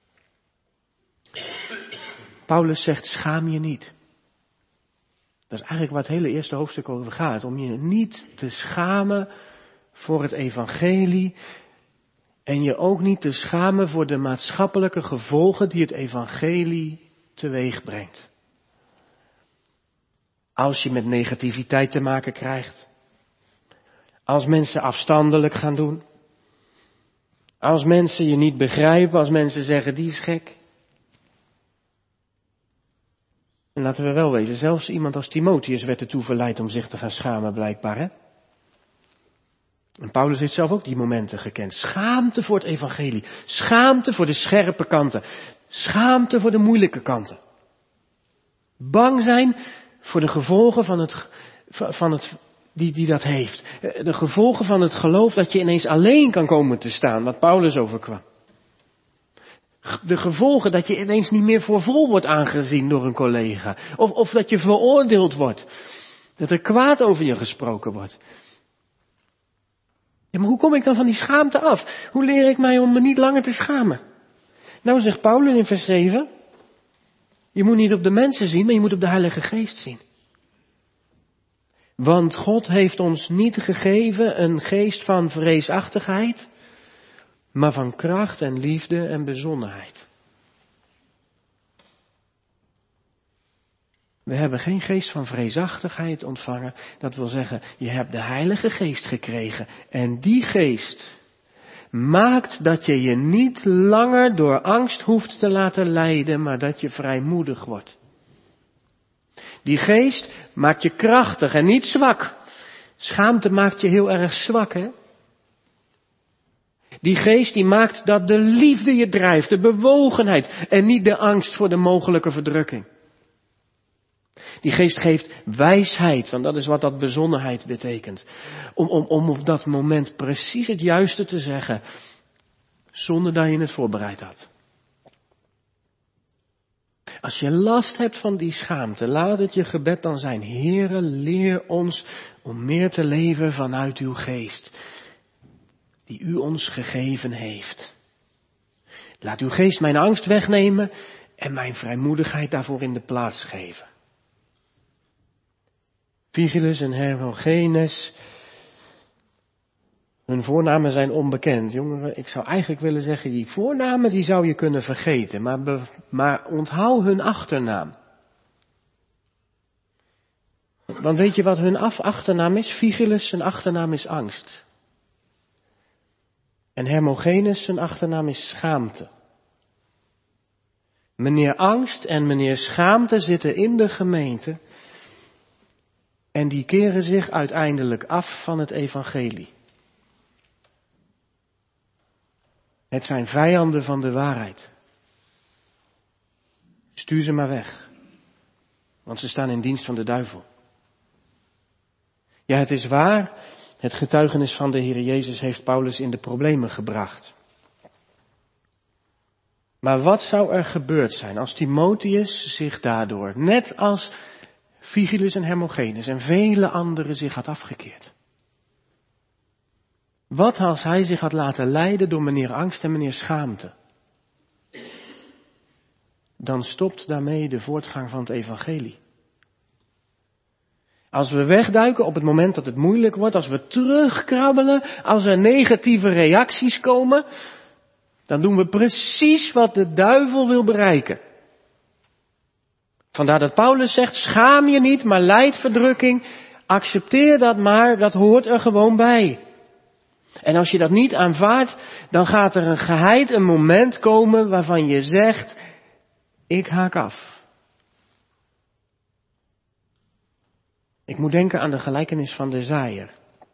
Paulus zegt, schaam je niet. Dat is eigenlijk waar het hele eerste hoofdstuk over gaat. Om je niet te schamen voor het evangelie. En je ook niet te schamen voor de maatschappelijke gevolgen die het evangelie teweeg brengt. Als je met negativiteit te maken krijgt. Als mensen afstandelijk gaan doen. Als mensen je niet begrijpen. Als mensen zeggen, die is gek. En laten we wel weten, zelfs iemand als Timotheus werd ertoe verleid om zich te gaan schamen blijkbaar, hè? En Paulus heeft zelf ook die momenten gekend. Schaamte voor het evangelie. Schaamte voor de scherpe kanten. Schaamte voor de moeilijke kanten. Bang zijn voor de gevolgen van het, van het, die, die dat heeft. De gevolgen van het geloof dat je ineens alleen kan komen te staan, wat Paulus overkwam. De gevolgen dat je ineens niet meer voor vol wordt aangezien door een collega. Of, of dat je veroordeeld wordt. Dat er kwaad over je gesproken wordt. Ja, maar hoe kom ik dan van die schaamte af? Hoe leer ik mij om me niet langer te schamen? Nou zegt Paulus in vers zeven. Je moet niet op de mensen zien, maar je moet op de Heilige Geest zien. Want God heeft ons niet gegeven een geest van vreesachtigheid, maar van kracht en liefde en bezonnenheid. We hebben geen geest van vreesachtigheid ontvangen. Dat wil zeggen, je hebt de Heilige Geest gekregen. En die geest maakt dat je je niet langer door angst hoeft te laten leiden, maar dat je vrijmoedig wordt. Die geest maakt je krachtig en niet zwak. Schaamte maakt je heel erg zwak, hè? Die geest die maakt dat de liefde je drijft, de bewogenheid en niet de angst voor de mogelijke verdrukking. Die geest geeft wijsheid, want dat is wat dat bezonnenheid betekent. Om, om, om op dat moment precies het juiste te zeggen, zonder dat je het voorbereid had. Als je last hebt van die schaamte, laat het je gebed dan zijn: Heere, leer ons om meer te leven vanuit uw geest, die u ons gegeven heeft. Laat uw geest mijn angst wegnemen en mijn vrijmoedigheid daarvoor in de plaats geven. Vigilus en Hermogenes, hun voornamen zijn onbekend. Jongeren, ik zou eigenlijk willen zeggen, die voornamen die zou je kunnen vergeten, maar, be, maar onthoud hun achternaam. Want weet je wat hun af, achternaam is? Vigilus, zijn achternaam is angst. En Hermogenes, zijn achternaam is schaamte. Meneer angst en meneer schaamte zitten in de gemeente en die keren zich uiteindelijk af van het evangelie. Het zijn vijanden van de waarheid. Stuur ze maar weg, want ze staan in dienst van de duivel. Ja, het is waar, het getuigenis van de Heer Jezus heeft Paulus in de problemen gebracht. Maar wat zou er gebeurd zijn als Timotheus zich daardoor, net als Vigilus en Hermogenes en vele anderen, zich had afgekeerd? Wat als hij zich had laten leiden door meneer angst en meneer schaamte? Dan stopt daarmee de voortgang van het evangelie. Als we wegduiken op het moment dat het moeilijk wordt, als we terugkrabbelen, als er negatieve reacties komen, dan doen we precies wat de duivel wil bereiken. Vandaar dat Paulus zegt, schaam je niet, maar lijd verdrukking, accepteer dat maar, dat hoort er gewoon bij. En als je dat niet aanvaardt, dan gaat er een geheid, een moment komen waarvan je zegt, ik haak af. Ik moet denken aan de gelijkenis van de zaaier.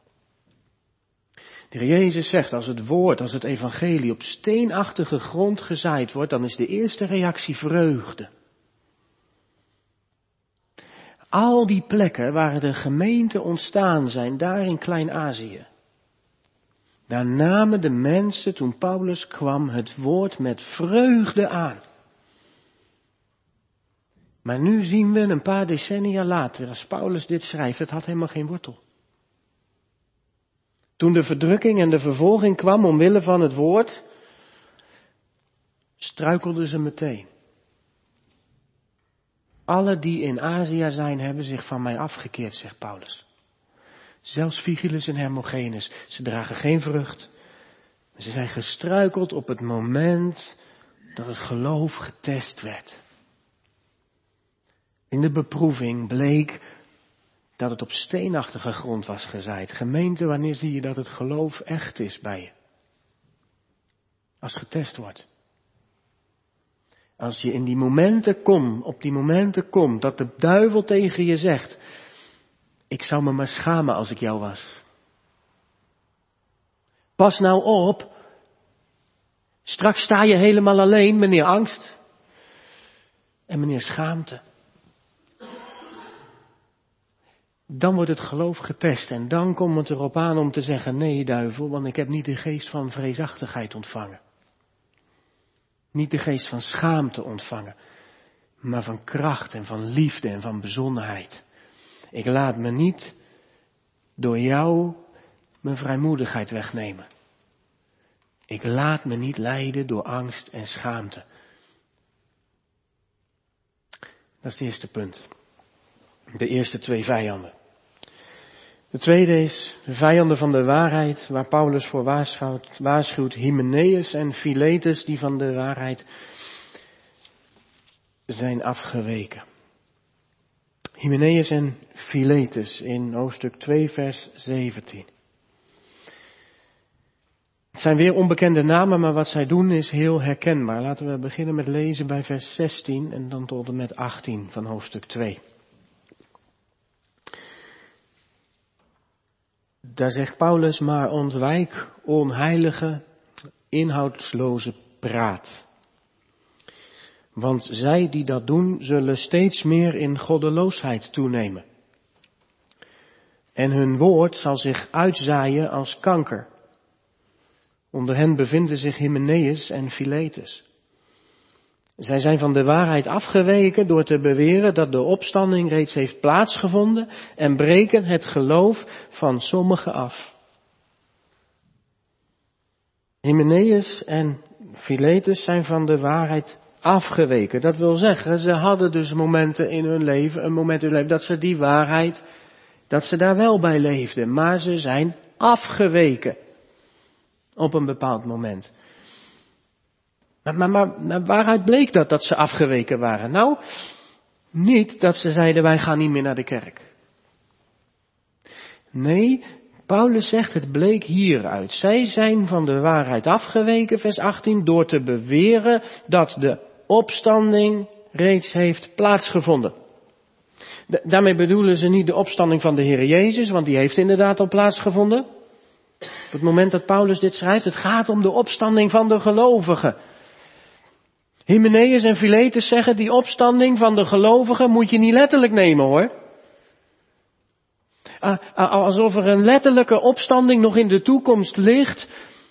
De Heer Jezus zegt, als het woord, als het evangelie op steenachtige grond gezaaid wordt, dan is de eerste reactie vreugde. Al die plekken waar de gemeenten ontstaan zijn, daar in Klein-Azië. Daar namen de mensen, toen Paulus kwam, het woord met vreugde aan. Maar nu zien we een paar decennia later, als Paulus dit schrijft, het had helemaal geen wortel. Toen de verdrukking en de vervolging kwam omwille van het woord, struikelden ze meteen. Alle die in Azië zijn, hebben zich van mij afgekeerd, zegt Paulus. Zelfs Vigilus en Hermogenes, ze dragen geen vrucht. Ze zijn gestruikeld op het moment dat het geloof getest werd. In de beproeving bleek dat het op steenachtige grond was gezaaid. Gemeente, wanneer zie je dat het geloof echt is bij je? Als getest wordt. Als je in die momenten komt, op die momenten komt, dat de duivel tegen je zegt, ik zou me maar schamen als ik jou was. Pas nou op, straks sta je helemaal alleen, meneer angst en meneer schaamte. Dan wordt het geloof getest en dan komt het erop aan om te zeggen, nee duivel, want ik heb niet de geest van vreesachtigheid ontvangen. Niet de geest van schaamte ontvangen, maar van kracht en van liefde en van bezonnenheid. Ik laat me niet door jou mijn vrijmoedigheid wegnemen. Ik laat me niet leiden door angst en schaamte. Dat is het eerste punt. De eerste twee vijanden. De tweede is de vijanden van de waarheid, waar Paulus voor waarschuwt, waarschuwt Hymenaeus en Philetus, die van de waarheid zijn afgeweken. Hymenaeus en Philetus in hoofdstuk twee vers zeventien. Het zijn weer onbekende namen, maar wat zij doen is heel herkenbaar. Laten we beginnen met lezen bij vers zestien en dan tot en met achttien van hoofdstuk twee. Daar zegt Paulus, maar ontwijk onheilige, inhoudsloze praat. Want zij die dat doen, zullen steeds meer in goddeloosheid toenemen. En hun woord zal zich uitzaaien als kanker. Onder hen bevinden zich Hymenaeus en Philetus. Zij zijn van de waarheid afgeweken door te beweren dat de opstanding reeds heeft plaatsgevonden en breken het geloof van sommigen af. Hymenaeus en Philetus zijn van de waarheid afgeweken. Dat wil zeggen, ze hadden dus momenten in hun leven, een moment in hun leven dat ze die waarheid, dat ze daar wel bij leefden. Maar ze zijn afgeweken op een bepaald moment. Maar, maar, maar, maar waaruit bleek dat, dat ze afgeweken waren? Nou, niet dat ze zeiden, wij gaan niet meer naar de kerk. Nee, Paulus zegt, het bleek hieruit. Zij zijn van de waarheid afgeweken, vers achttien, door te beweren dat de opstanding reeds heeft plaatsgevonden. Da- daarmee bedoelen ze niet de opstanding van de Heer Jezus, want die heeft inderdaad al plaatsgevonden. Op het moment dat Paulus dit schrijft, het gaat om de opstanding van de gelovigen. Hymenaeus en Philetus zeggen, die opstanding van de gelovigen moet je niet letterlijk nemen hoor. Alsof er een letterlijke opstanding nog in de toekomst ligt.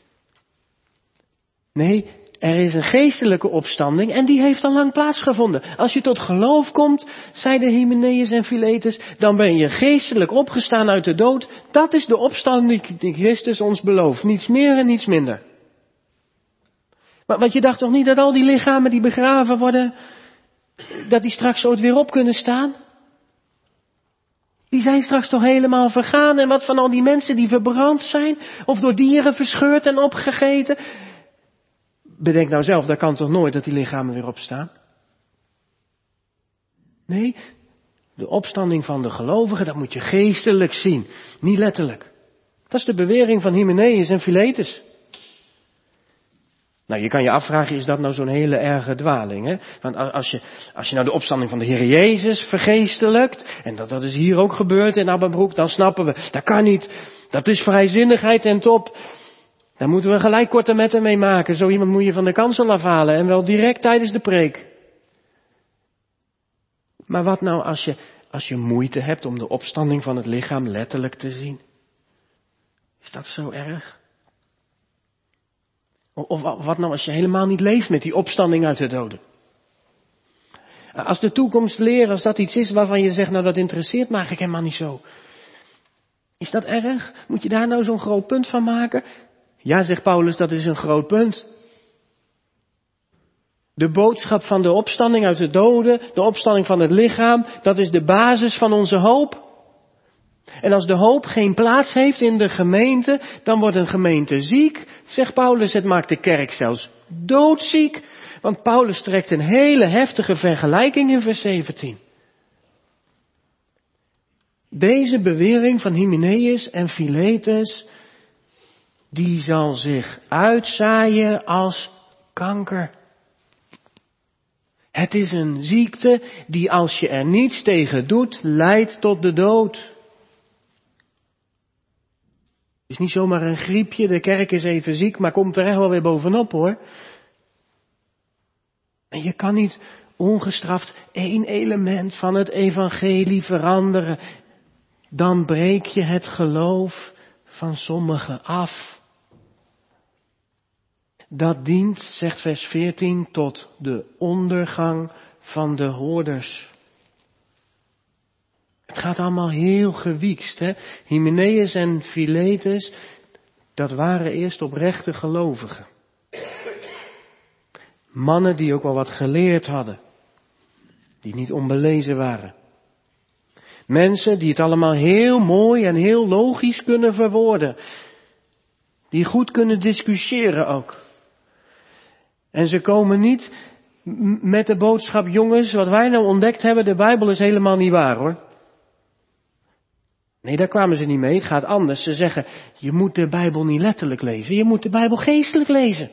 Nee, er is een geestelijke opstanding en die heeft al lang plaatsgevonden. Als je tot geloof komt, zeiden Hymenaeus en Philetus, dan ben je geestelijk opgestaan uit de dood. Dat is de opstanding die Christus ons belooft. Niets meer en niets minder. Maar want je dacht toch niet dat al die lichamen die begraven worden, dat die straks ooit weer op kunnen staan? Die zijn straks toch helemaal vergaan. En wat van al die mensen die verbrand zijn, of door dieren verscheurd en opgegeten? Bedenk nou zelf, dat kan toch nooit dat die lichamen weer opstaan? Nee, de opstanding van de gelovigen, dat moet je geestelijk zien, niet letterlijk. Dat is de bewering van Hymenaeus en Philetus. Nou, je kan je afvragen, is dat nou zo'n hele erge dwaling, hè? Want als je, als je nou de opstanding van de Heer Jezus vergeestelijkt, en dat, dat is hier ook gebeurd in Abbenbroek, dan snappen we, dat kan niet, dat is vrijzinnigheid en top. Daar moeten we gelijk korte metten mee maken. Zo iemand moet je van de kansel afhalen en wel direct tijdens de preek. Maar wat nou als je, als je moeite hebt om de opstanding van het lichaam letterlijk te zien? Is dat zo erg? Of wat nou als je helemaal niet leeft met die opstanding uit de doden? Als de toekomst leren, als dat iets is waarvan je zegt, nou dat interesseert me eigenlijk helemaal niet zo. Is dat erg? Moet je daar nou zo'n groot punt van maken? Ja, zegt Paulus, dat is een groot punt. De boodschap van de opstanding uit de doden, de opstanding van het lichaam, dat is de basis van onze hoop. En als de hoop geen plaats heeft in de gemeente, dan wordt een gemeente ziek, zegt Paulus. Het maakt de kerk zelfs doodziek. Want Paulus trekt een hele heftige vergelijking in vers zeventien. Deze bewering van Hymenaeus en Philetus, die zal zich uitzaaien als kanker. Het is een ziekte die als je er niets tegen doet, leidt tot de dood. Het is niet zomaar een griepje, de kerk is even ziek, maar komt er echt wel weer bovenop hoor. En je kan niet ongestraft één element van het evangelie veranderen. Dan breek je het geloof van sommigen af. Dat dient, zegt vers veertien, tot de ondergang van de hoorders. Het gaat allemaal heel gewiekst, hè. Hymenaeus en Philetus, dat waren eerst oprechte gelovigen. Mannen die ook wel wat geleerd hadden. Die niet onbelezen waren. Mensen die het allemaal heel mooi en heel logisch kunnen verwoorden. Die goed kunnen discussiëren ook. En ze komen niet met de boodschap, jongens, wat wij nou ontdekt hebben, de Bijbel is helemaal niet waar hoor. Nee, daar kwamen ze niet mee. Het gaat anders. Ze zeggen, je moet de Bijbel niet letterlijk lezen. Je moet de Bijbel geestelijk lezen.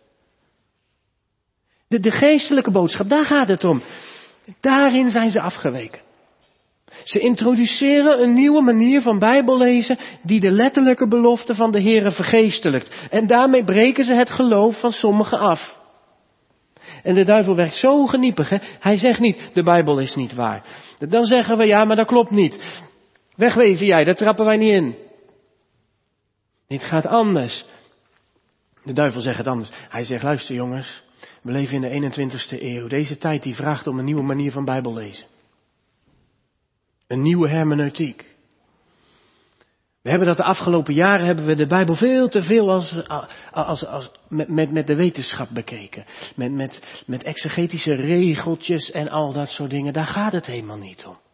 De, de geestelijke boodschap, daar gaat het om. Daarin zijn ze afgeweken. Ze introduceren een nieuwe manier van Bijbel lezen die de letterlijke belofte van de Heere vergeestelijkt. En daarmee breken ze het geloof van sommigen af. En de duivel werkt zo geniepig, hè? Hij zegt niet, de Bijbel is niet waar. Dan zeggen we, ja, maar dat klopt niet. Wegwezen jij, daar trappen wij niet in. Dit gaat anders. De duivel zegt het anders. Hij zegt, luister jongens, we leven in de eenentwintigste eeuw. Deze tijd die vraagt om een nieuwe manier van Bijbel lezen. Een nieuwe hermeneutiek. We hebben dat de afgelopen jaren, hebben we de Bijbel veel te veel als, als, als, met, met, met de wetenschap bekeken. Met, met, met exegetische regeltjes en al dat soort dingen. Daar gaat het helemaal niet om.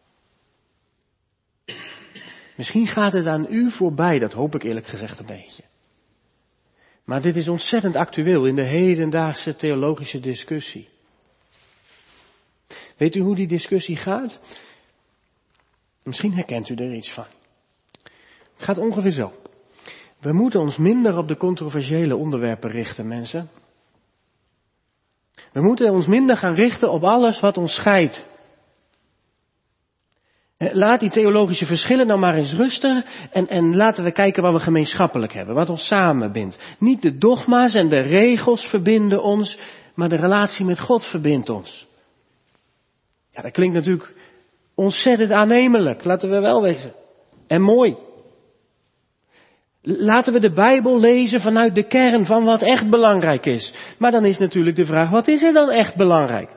Misschien gaat het aan u voorbij, dat hoop ik eerlijk gezegd een beetje. Maar dit is ontzettend actueel in de hedendaagse theologische discussie. Weet u hoe die discussie gaat? Misschien herkent u er iets van. Het gaat ongeveer zo. We moeten ons minder op de controversiële onderwerpen richten, mensen. We moeten ons minder gaan richten op alles wat ons scheidt. Laat die theologische verschillen nou maar eens rusten en, en laten we kijken wat we gemeenschappelijk hebben, wat ons samenbindt. Niet de dogma's en de regels verbinden ons, maar de relatie met God verbindt ons. Ja, dat klinkt natuurlijk ontzettend aannemelijk, laten we wel wezen. En mooi. Laten we de Bijbel lezen vanuit de kern van wat echt belangrijk is. Maar dan is natuurlijk de vraag, wat is er dan echt belangrijk?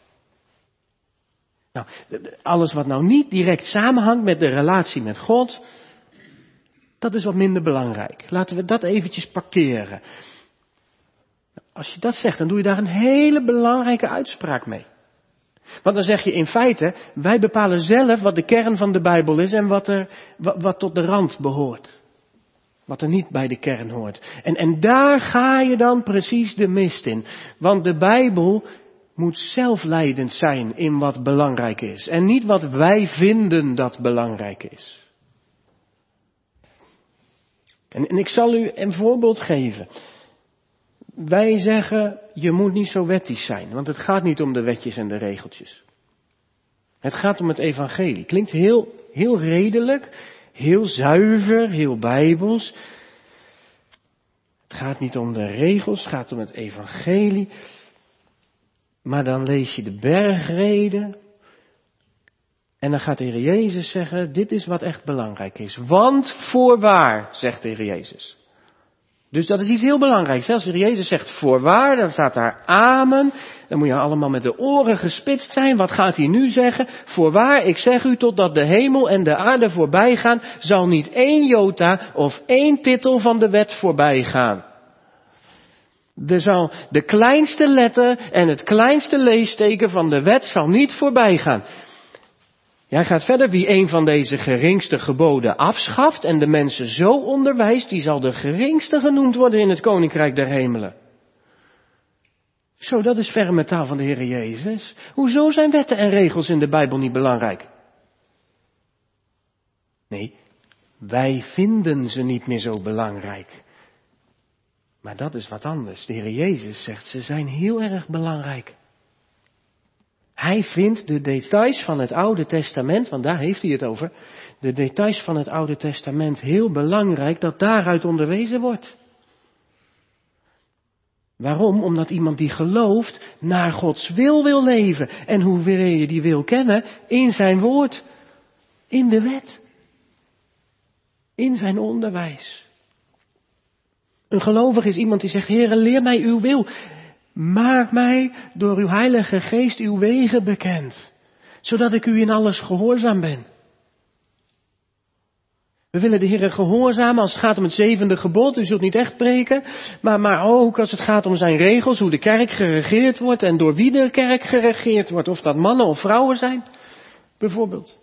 Nou, alles wat nou niet direct samenhangt met de relatie met God, dat is wat minder belangrijk. Laten we dat eventjes parkeren. Als je dat zegt, dan doe je daar een hele belangrijke uitspraak mee. Want dan zeg je in feite, wij bepalen zelf wat de kern van de Bijbel is en wat, er, wat, wat tot de rand behoort. Wat er niet bij de kern hoort. En, en daar ga je dan precies de mist in. Want de Bijbel moet zelfleidend zijn in wat belangrijk is. En niet wat wij vinden dat belangrijk is. En, en ik zal u een voorbeeld geven. Wij zeggen, je moet niet zo wettisch zijn. Want het gaat niet om de wetjes en de regeltjes. Het gaat om het evangelie. Klinkt heel, heel redelijk, heel zuiver, heel bijbels. Het gaat niet om de regels, het gaat om het evangelie. Maar dan lees je de bergreden. En dan gaat de Heer Jezus zeggen, dit is wat echt belangrijk is. Want voorwaar, zegt de Heer Jezus. Dus dat is iets heel belangrijks. Als de Heer Jezus zegt voorwaar, dan staat daar amen. Dan moet je allemaal met de oren gespitst zijn. Wat gaat hij nu zeggen? Voorwaar, ik zeg u, totdat de hemel en de aarde voorbij gaan, zal niet één jota of één titel van de wet voorbij gaan. Er zal de kleinste letter en het kleinste leesteken van de wet zal niet voorbij gaan. Jij gaat verder, wie een van deze geringste geboden afschaft en de mensen zo onderwijst, die zal de geringste genoemd worden in het koninkrijk der hemelen. Zo, dat is ferme taal van de Heer Jezus. Hoezo zijn wetten en regels in de Bijbel niet belangrijk? Nee, wij vinden ze niet meer zo belangrijk. Maar dat is wat anders. De Heer Jezus zegt, ze zijn heel erg belangrijk. Hij vindt de details van het Oude Testament, want daar heeft hij het over, de details van het Oude Testament heel belangrijk dat daaruit onderwezen wordt. Waarom? Omdat iemand die gelooft naar Gods wil wil leven. En hoe wil je die wil kennen? In zijn woord, in de wet, in zijn onderwijs. Een gelovige is iemand die zegt, Heere, leer mij uw wil. Maak mij door uw Heilige Geest uw wegen bekend, zodat ik u in alles gehoorzaam ben. We willen de Heere gehoorzamen als het gaat om het zevende gebod, u zult niet echt preken, maar, maar ook als het gaat om zijn regels, hoe de kerk geregeerd wordt en door wie de kerk geregeerd wordt, of dat mannen of vrouwen zijn, bijvoorbeeld.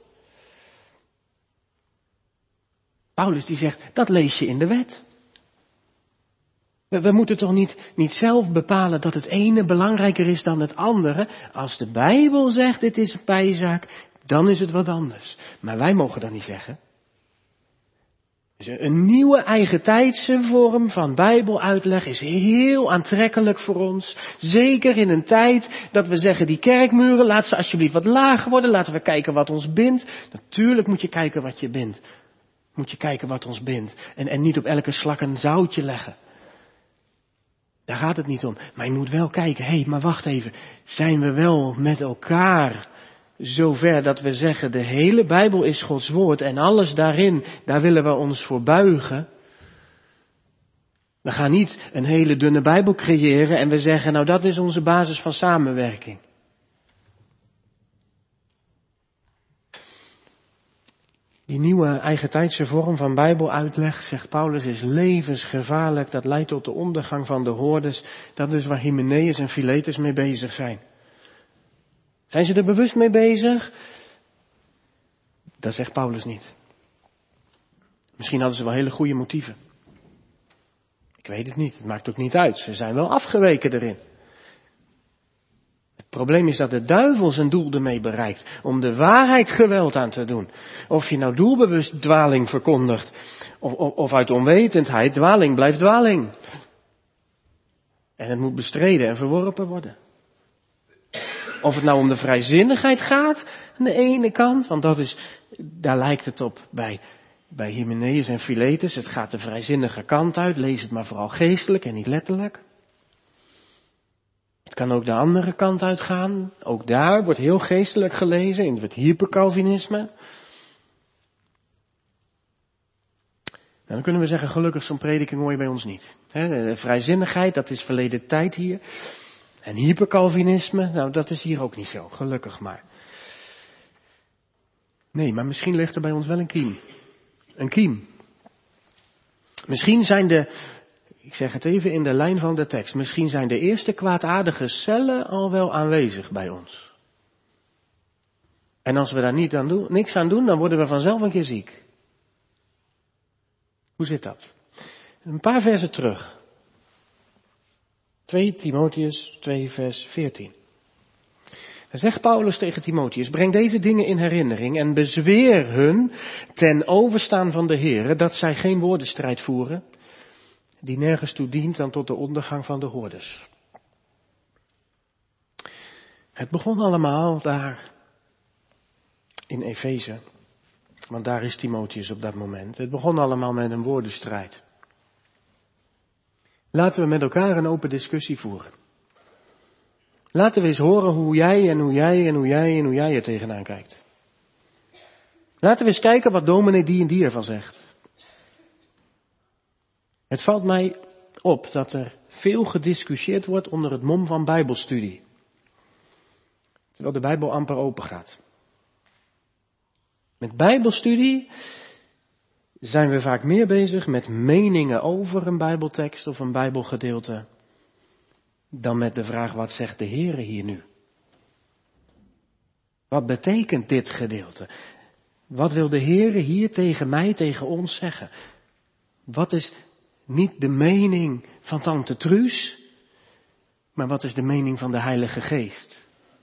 Paulus die zegt, dat lees je in de wet. We, we moeten toch niet, niet zelf bepalen dat het ene belangrijker is dan het andere. Als de Bijbel zegt dit is een bijzaak, dan is het wat anders. Maar wij mogen dat niet zeggen. Dus een nieuwe eigentijdse vorm van Bijbeluitleg is heel aantrekkelijk voor ons. Zeker in een tijd dat we zeggen, die kerkmuren, laat ze alsjeblieft wat lager worden. Laten we kijken wat ons bindt. Natuurlijk moet je kijken wat je bindt. Moet je kijken wat ons bindt. En, en niet op elke slak een zoutje leggen. Daar gaat het niet om. Maar je moet wel kijken, hé, hey, maar wacht even. Zijn we wel met elkaar zover dat we zeggen, de hele Bijbel is Gods woord en alles daarin, daar willen we ons voor buigen. We gaan niet een hele dunne Bijbel creëren en we zeggen, nou dat is onze basis van samenwerking. Die nieuwe eigentijdse vorm van Bijbeluitleg, zegt Paulus, is levensgevaarlijk. Dat leidt tot de ondergang van de hoorders. Dat is waar Hymenaeus en Philetus mee bezig zijn. Zijn ze er bewust mee bezig? Dat zegt Paulus niet. Misschien hadden ze wel hele goede motieven. Ik weet het niet, het maakt ook niet uit. Ze zijn wel afgeweken erin. Het probleem is dat de duivel zijn doel ermee bereikt. Om de waarheid geweld aan te doen. Of je nou doelbewust dwaling verkondigt. Of, of, of uit onwetendheid, dwaling blijft dwaling. En het moet bestreden en verworpen worden. Of het nou om de vrijzinnigheid gaat, aan de ene kant, want dat is, daar lijkt het op bij, bij Hymenaeus en Philetus. Het gaat de vrijzinnige kant uit, lees het maar vooral geestelijk en niet letterlijk. Het kan ook de andere kant uitgaan, ook daar wordt heel geestelijk gelezen, in het hypercalvinisme. Nou, dan kunnen we zeggen, gelukkig zo'n prediking hoor je bij ons niet. He, de vrijzinnigheid, dat is verleden tijd hier. En hypercalvinisme, nou dat is hier ook niet zo, gelukkig maar. Nee, maar misschien ligt er bij ons wel een kiem. Een kiem. Misschien zijn de, ik zeg het even in de lijn van de tekst, misschien zijn de eerste kwaadaardige cellen al wel aanwezig bij ons. En als we daar niet aan doen, niks aan doen, dan worden we vanzelf een keer ziek. Hoe zit dat? Een paar versen terug. twee Timotheus twee vers veertien. Dan zegt Paulus tegen Timotheus, breng deze dingen in herinnering en bezweer hun ten overstaan van de Heere dat zij geen woordenstrijd voeren, die nergens toe dient dan tot de ondergang van de hoorders. Het begon allemaal daar in Efeze, want daar is Timotheus op dat moment. Het begon allemaal met een woordenstrijd. Laten we met elkaar een open discussie voeren. Laten we eens horen hoe jij en hoe jij en hoe jij en hoe jij er tegenaan kijkt. Laten we eens kijken wat dominee die en die ervan zegt. Het valt mij op dat er veel gediscussieerd wordt onder het mom van bijbelstudie. Terwijl de Bijbel amper open gaat. Met bijbelstudie zijn we vaak meer bezig met meningen over een bijbeltekst of een bijbelgedeelte dan met de vraag, wat zegt de Heere hier nu? Wat betekent dit gedeelte? Wat wil de Heere hier tegen mij, tegen ons zeggen? Wat is niet de mening van tante Truus, maar wat is de mening van de Heilige Geest?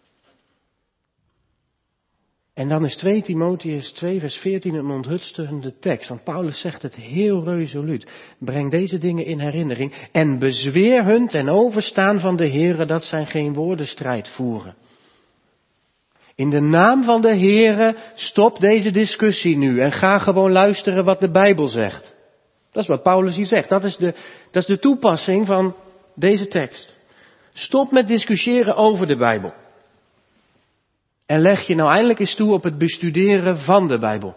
En dan is twee Timotheus twee vers veertien een onthutsterende tekst. Want Paulus zegt het heel resoluut. Breng deze dingen in herinnering en bezweer hun ten overstaan van de Heere dat zij geen woordenstrijd voeren. In de naam van de Heere stop deze discussie nu en ga gewoon luisteren wat de Bijbel zegt. Dat is wat Paulus hier zegt. Dat is de, dat is de toepassing van deze tekst. Stop met discussiëren over de Bijbel. En leg je nou eindelijk eens toe op het bestuderen van de Bijbel.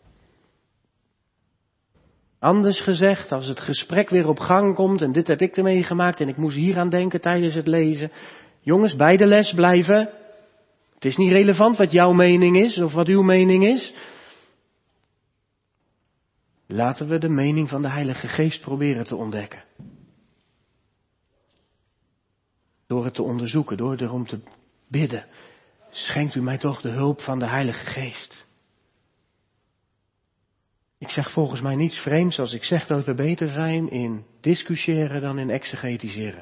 Anders gezegd, als het gesprek weer op gang komt, en dit heb ik ermee gemaakt en ik moest hier aan denken tijdens het lezen. Jongens, bij de les blijven. Het is niet relevant wat jouw mening is of wat uw mening is. Laten we de mening van de Heilige Geest proberen te ontdekken. Door het te onderzoeken, door erom te bidden. Schenkt u mij toch de hulp van de Heilige Geest. Ik zeg volgens mij niets vreemds als ik zeg dat we beter zijn in discussiëren dan in exegetiseren.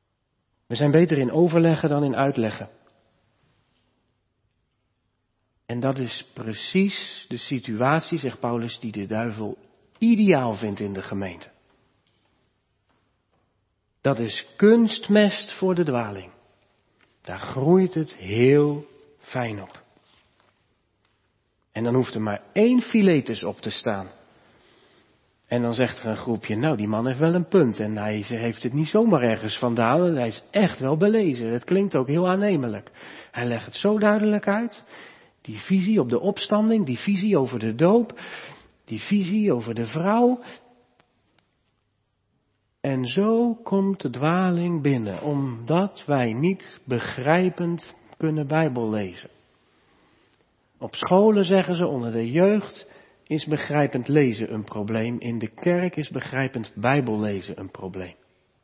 We zijn beter in overleggen dan in uitleggen. En dat is precies de situatie, zegt Paulus, die de duivel ideaal vindt in de gemeente. Dat is kunstmest voor de dwaling. Daar groeit het heel fijn op. En dan hoeft er maar één Philetus op te staan. En dan zegt er een groepje, nou die man heeft wel een punt. En hij heeft het niet zomaar ergens vandaan. Hij is echt wel belezen. Het klinkt ook heel aannemelijk. Hij legt het zo duidelijk uit. Die visie op de opstanding, die visie over de doop, die visie over de vrouw. En zo komt de dwaling binnen, omdat wij niet begrijpend kunnen Bijbel lezen. Op scholen zeggen ze, onder de jeugd is begrijpend lezen een probleem. In de kerk is begrijpend Bijbel lezen een probleem.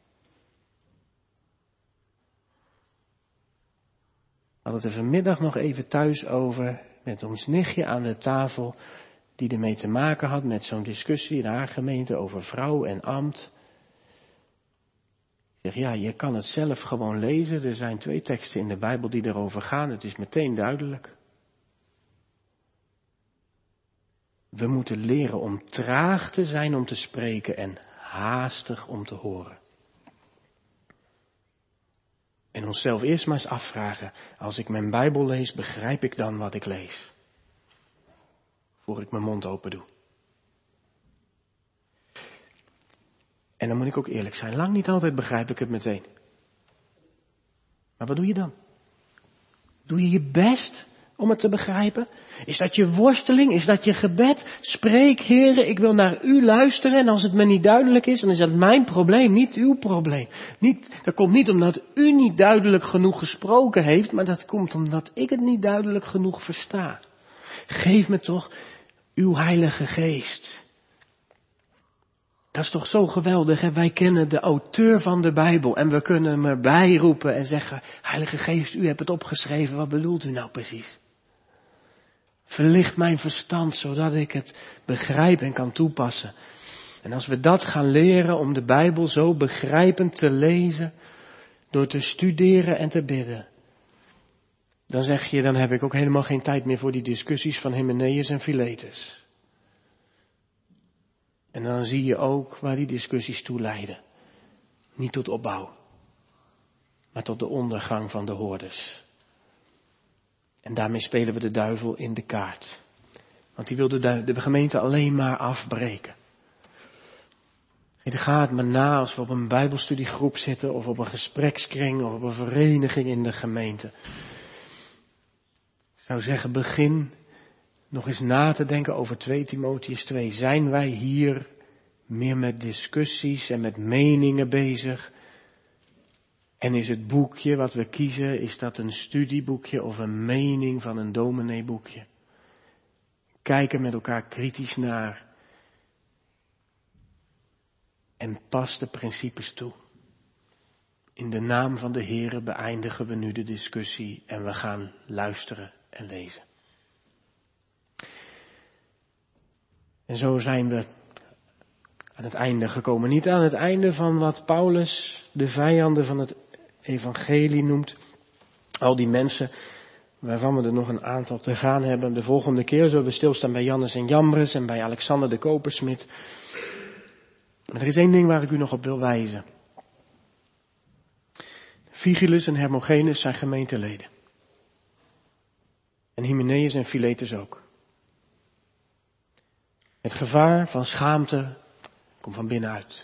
We hadden het er vanmiddag nog even thuis over met ons nichtje aan de tafel, die ermee te maken had met zo'n discussie in haar gemeente over vrouw en ambt. Ik zeg, ja, je kan het zelf gewoon lezen. Er zijn twee teksten in de Bijbel die erover gaan. Het is meteen duidelijk. We moeten leren om traag te zijn om te spreken en haastig om te horen. En onszelf eerst maar eens afvragen, als ik mijn Bijbel lees, begrijp ik dan wat ik lees? Voor ik mijn mond open doe. En dan moet ik ook eerlijk zijn, lang niet altijd begrijp ik het meteen. Maar wat doe je dan? Doe je je best om het te begrijpen? Is dat je worsteling? Is dat je gebed? Spreek, Heere, ik wil naar u luisteren en als het me niet duidelijk is, dan is dat mijn probleem, niet uw probleem. Niet, dat komt niet omdat u niet duidelijk genoeg gesproken heeft, maar dat komt omdat ik het niet duidelijk genoeg versta. Geef me toch uw Heilige Geest. Dat is toch zo geweldig, hè? Wij kennen de auteur van de Bijbel en we kunnen hem erbij roepen en zeggen, Heilige Geest, u hebt het opgeschreven, wat bedoelt u nou precies? Verlicht mijn verstand, zodat ik het begrijp en kan toepassen. En als we dat gaan leren om de Bijbel zo begrijpend te lezen, door te studeren en te bidden, dan zeg je, dan heb ik ook helemaal geen tijd meer voor die discussies van Hymenaeus en Philetus. En dan zie je ook waar die discussies toe leiden. Niet tot opbouw, maar tot de ondergang van de hoorders. En daarmee spelen we de duivel in de kaart. Want die wil de, de gemeente alleen maar afbreken. Het gaat me na als we op een bijbelstudiegroep zitten, of op een gesprekskring, of op een vereniging in de gemeente. Ik zou zeggen, begin nog eens na te denken over twee Timotheüs twee. Zijn wij hier meer met discussies en met meningen bezig? En is het boekje wat we kiezen, is dat een studieboekje of een mening van een domineeboekje? Kijken met elkaar kritisch naar. En pas de principes toe. In de naam van de Heere beëindigen we nu de discussie en we gaan luisteren en lezen. En zo zijn we aan het einde gekomen. Niet aan het einde van wat Paulus de vijanden van het evangelie noemt. Al die mensen waarvan we er nog een aantal te gaan hebben. De volgende keer zullen we stilstaan bij Jannes en Jambres en bij Alexander de Kopersmid. Maar er is één ding waar ik u nog op wil wijzen. Vigilus en Hermogenes zijn gemeenteleden. En Hymenaeus en Philetus ook. Het gevaar van schaamte komt van binnenuit.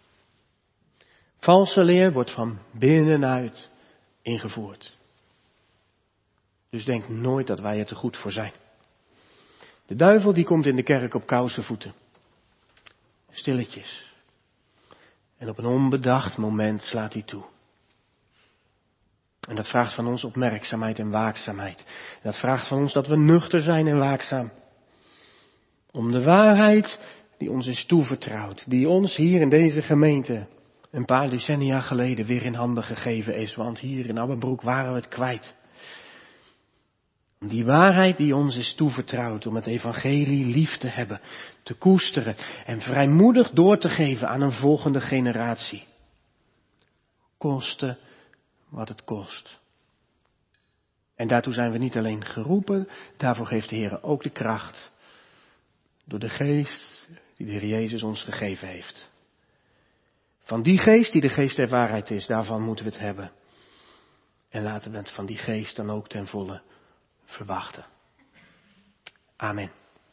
Valse leer wordt van binnenuit ingevoerd. Dus denk nooit dat wij er te goed voor zijn. De duivel die komt in de kerk op kousenvoeten. Stilletjes. En op een onbedacht moment slaat hij toe. En dat vraagt van ons opmerkzaamheid en waakzaamheid. Dat vraagt van ons dat we nuchter zijn en waakzaam. Om de waarheid die ons is toevertrouwd, die ons hier in deze gemeente een paar decennia geleden weer in handen gegeven is. Want hier in Abbenbroek waren we het kwijt. Om die waarheid die ons is toevertrouwd, om het evangelie lief te hebben, te koesteren en vrijmoedig door te geven aan een volgende generatie. Koste wat het kost. En daartoe zijn we niet alleen geroepen, daarvoor geeft de Heer ook de kracht. Door de geest die de Heer Jezus ons gegeven heeft. Van die geest die de geest der waarheid is, daarvan moeten we het hebben. En laten we het van die geest dan ook ten volle verwachten. Amen.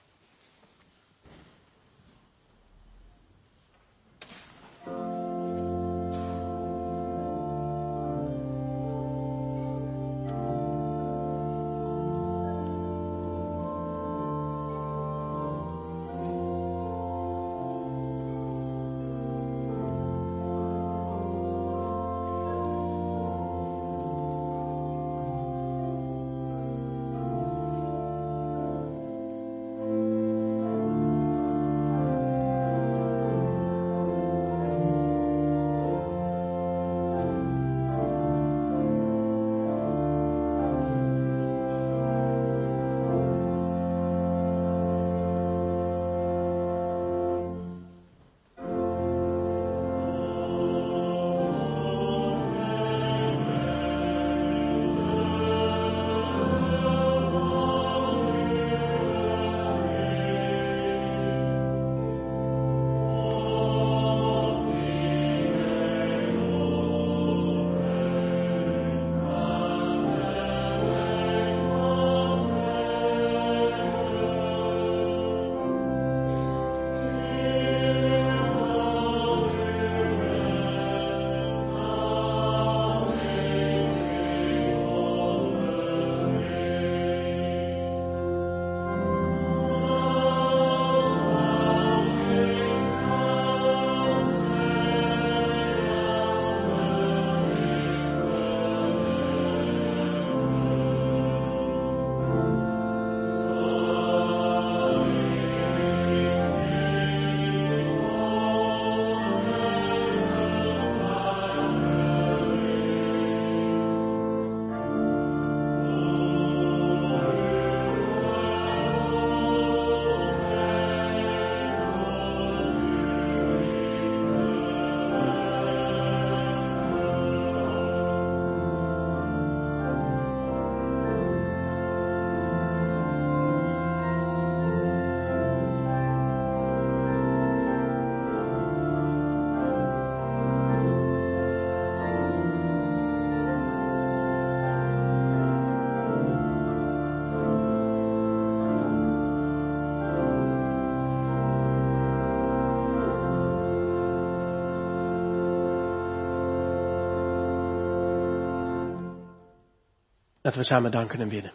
Laten we samen danken en bidden.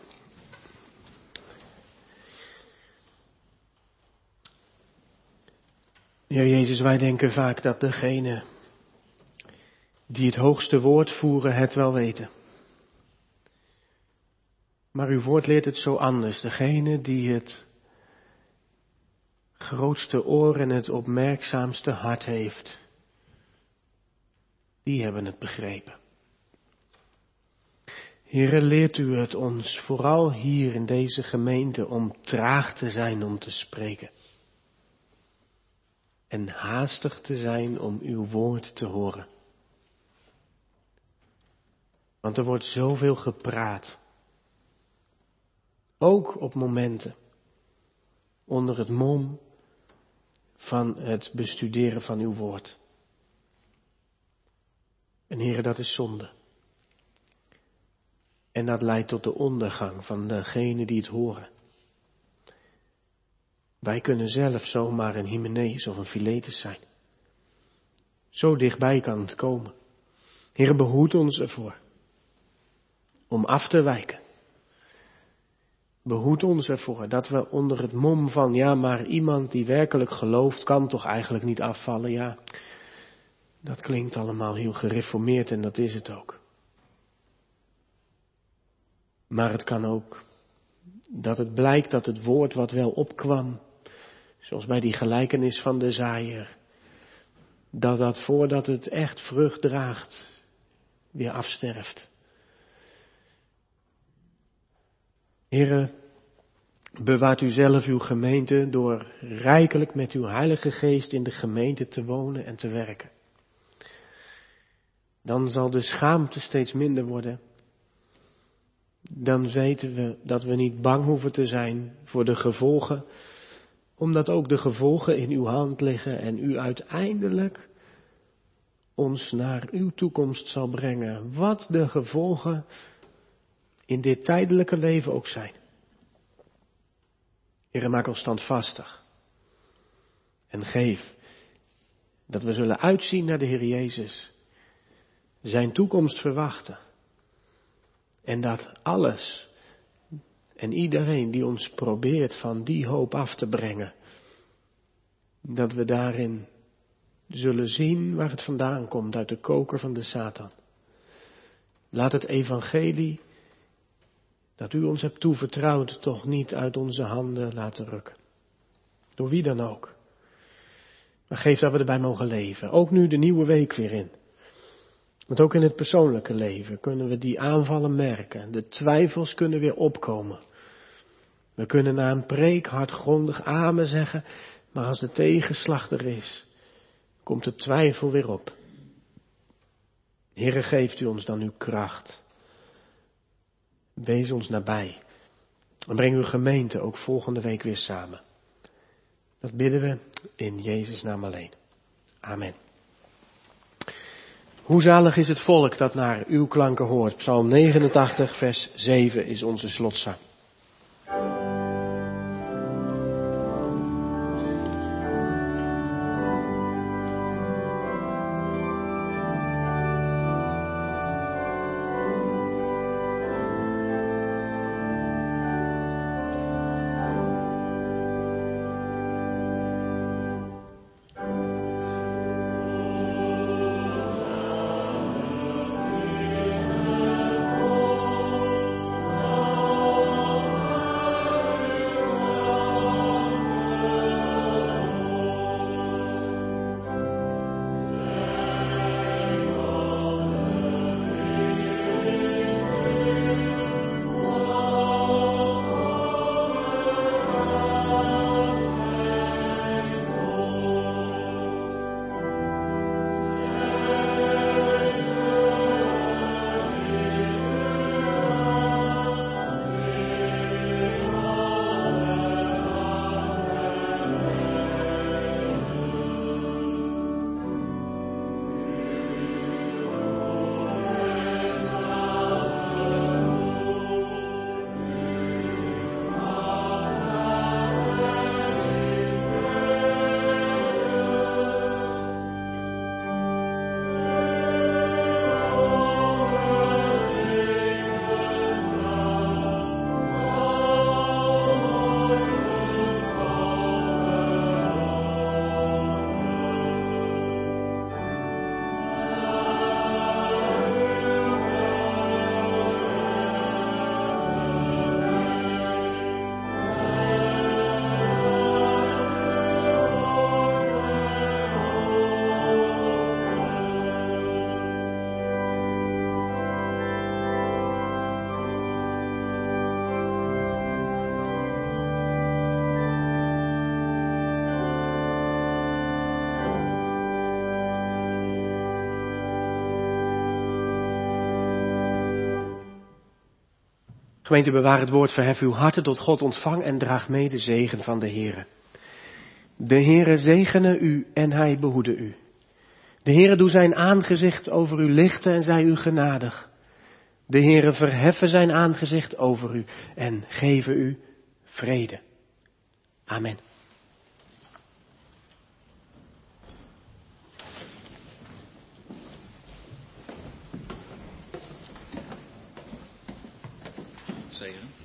Heer Jezus, wij denken vaak dat degenen die het hoogste woord voeren het wel weten. Maar uw woord leert het zo anders. Degene die het grootste oor en het opmerkzaamste hart heeft, die hebben het begrepen. Heere, leert u het ons, vooral hier in deze gemeente, om traag te zijn om te spreken. En haastig te zijn om uw woord te horen. Want er wordt zoveel gepraat. Ook op momenten onder het mom van het bestuderen van uw woord. En Heere, dat is zonde. En dat leidt tot de ondergang van degenen die het horen. Wij kunnen zelf zomaar een Hymenaeus of een Philetus zijn. Zo dichtbij kan het komen. Heere, behoed ons ervoor om af te wijken. Behoed ons ervoor dat we onder het mom van, ja, maar iemand die werkelijk gelooft kan toch eigenlijk niet afvallen. Ja, dat klinkt allemaal heel gereformeerd en dat is het ook. Maar het kan ook dat het blijkt dat het woord wat wel opkwam, zoals bij die gelijkenis van de zaaier, dat dat voordat het echt vrucht draagt, weer afsterft. Heere, bewaart u zelf uw gemeente door rijkelijk met uw Heilige Geest in de gemeente te wonen en te werken. Dan zal de schaamte steeds minder worden. dan weten we dat we niet bang hoeven te zijn voor de gevolgen, omdat ook de gevolgen in uw hand liggen en u uiteindelijk ons naar uw toekomst zal brengen, wat de gevolgen in dit tijdelijke leven ook zijn. Heere, maak ons standvastig en geef dat we zullen uitzien naar de Heer Jezus, zijn toekomst verwachten en dat alles en iedereen die ons probeert van die hoop af te brengen, dat we daarin zullen zien waar het vandaan komt, uit de koker van de Satan. Laat het evangelie dat u ons hebt toevertrouwd toch niet uit onze handen laten rukken. Door wie dan ook. Maar geef dat we erbij mogen leven. Ook nu de nieuwe week weer in. Want ook in het persoonlijke leven kunnen we die aanvallen merken. De twijfels kunnen weer opkomen. We kunnen na een preek hardgrondig amen zeggen, maar als de tegenslag er is, komt de twijfel weer op. Heere, geeft u ons dan uw kracht. Wees ons nabij. En breng uw gemeente ook volgende week weer samen. Dat bidden we in Jezus' naam alleen. Amen. Hoe zalig is het volk dat naar uw klanken hoort. Psalm negenentachtig, vers zeven is onze slotzang. Gemeente, bewaar het woord, verhef uw harten tot God, ontvang en draag mee de zegen van de Heere. De Heere zegene u en hij behoede u. De Heere doe zijn aangezicht over u lichten en zij u genadig. De Heere verheffen zijn aangezicht over u en geven u vrede. Amen. Zegen.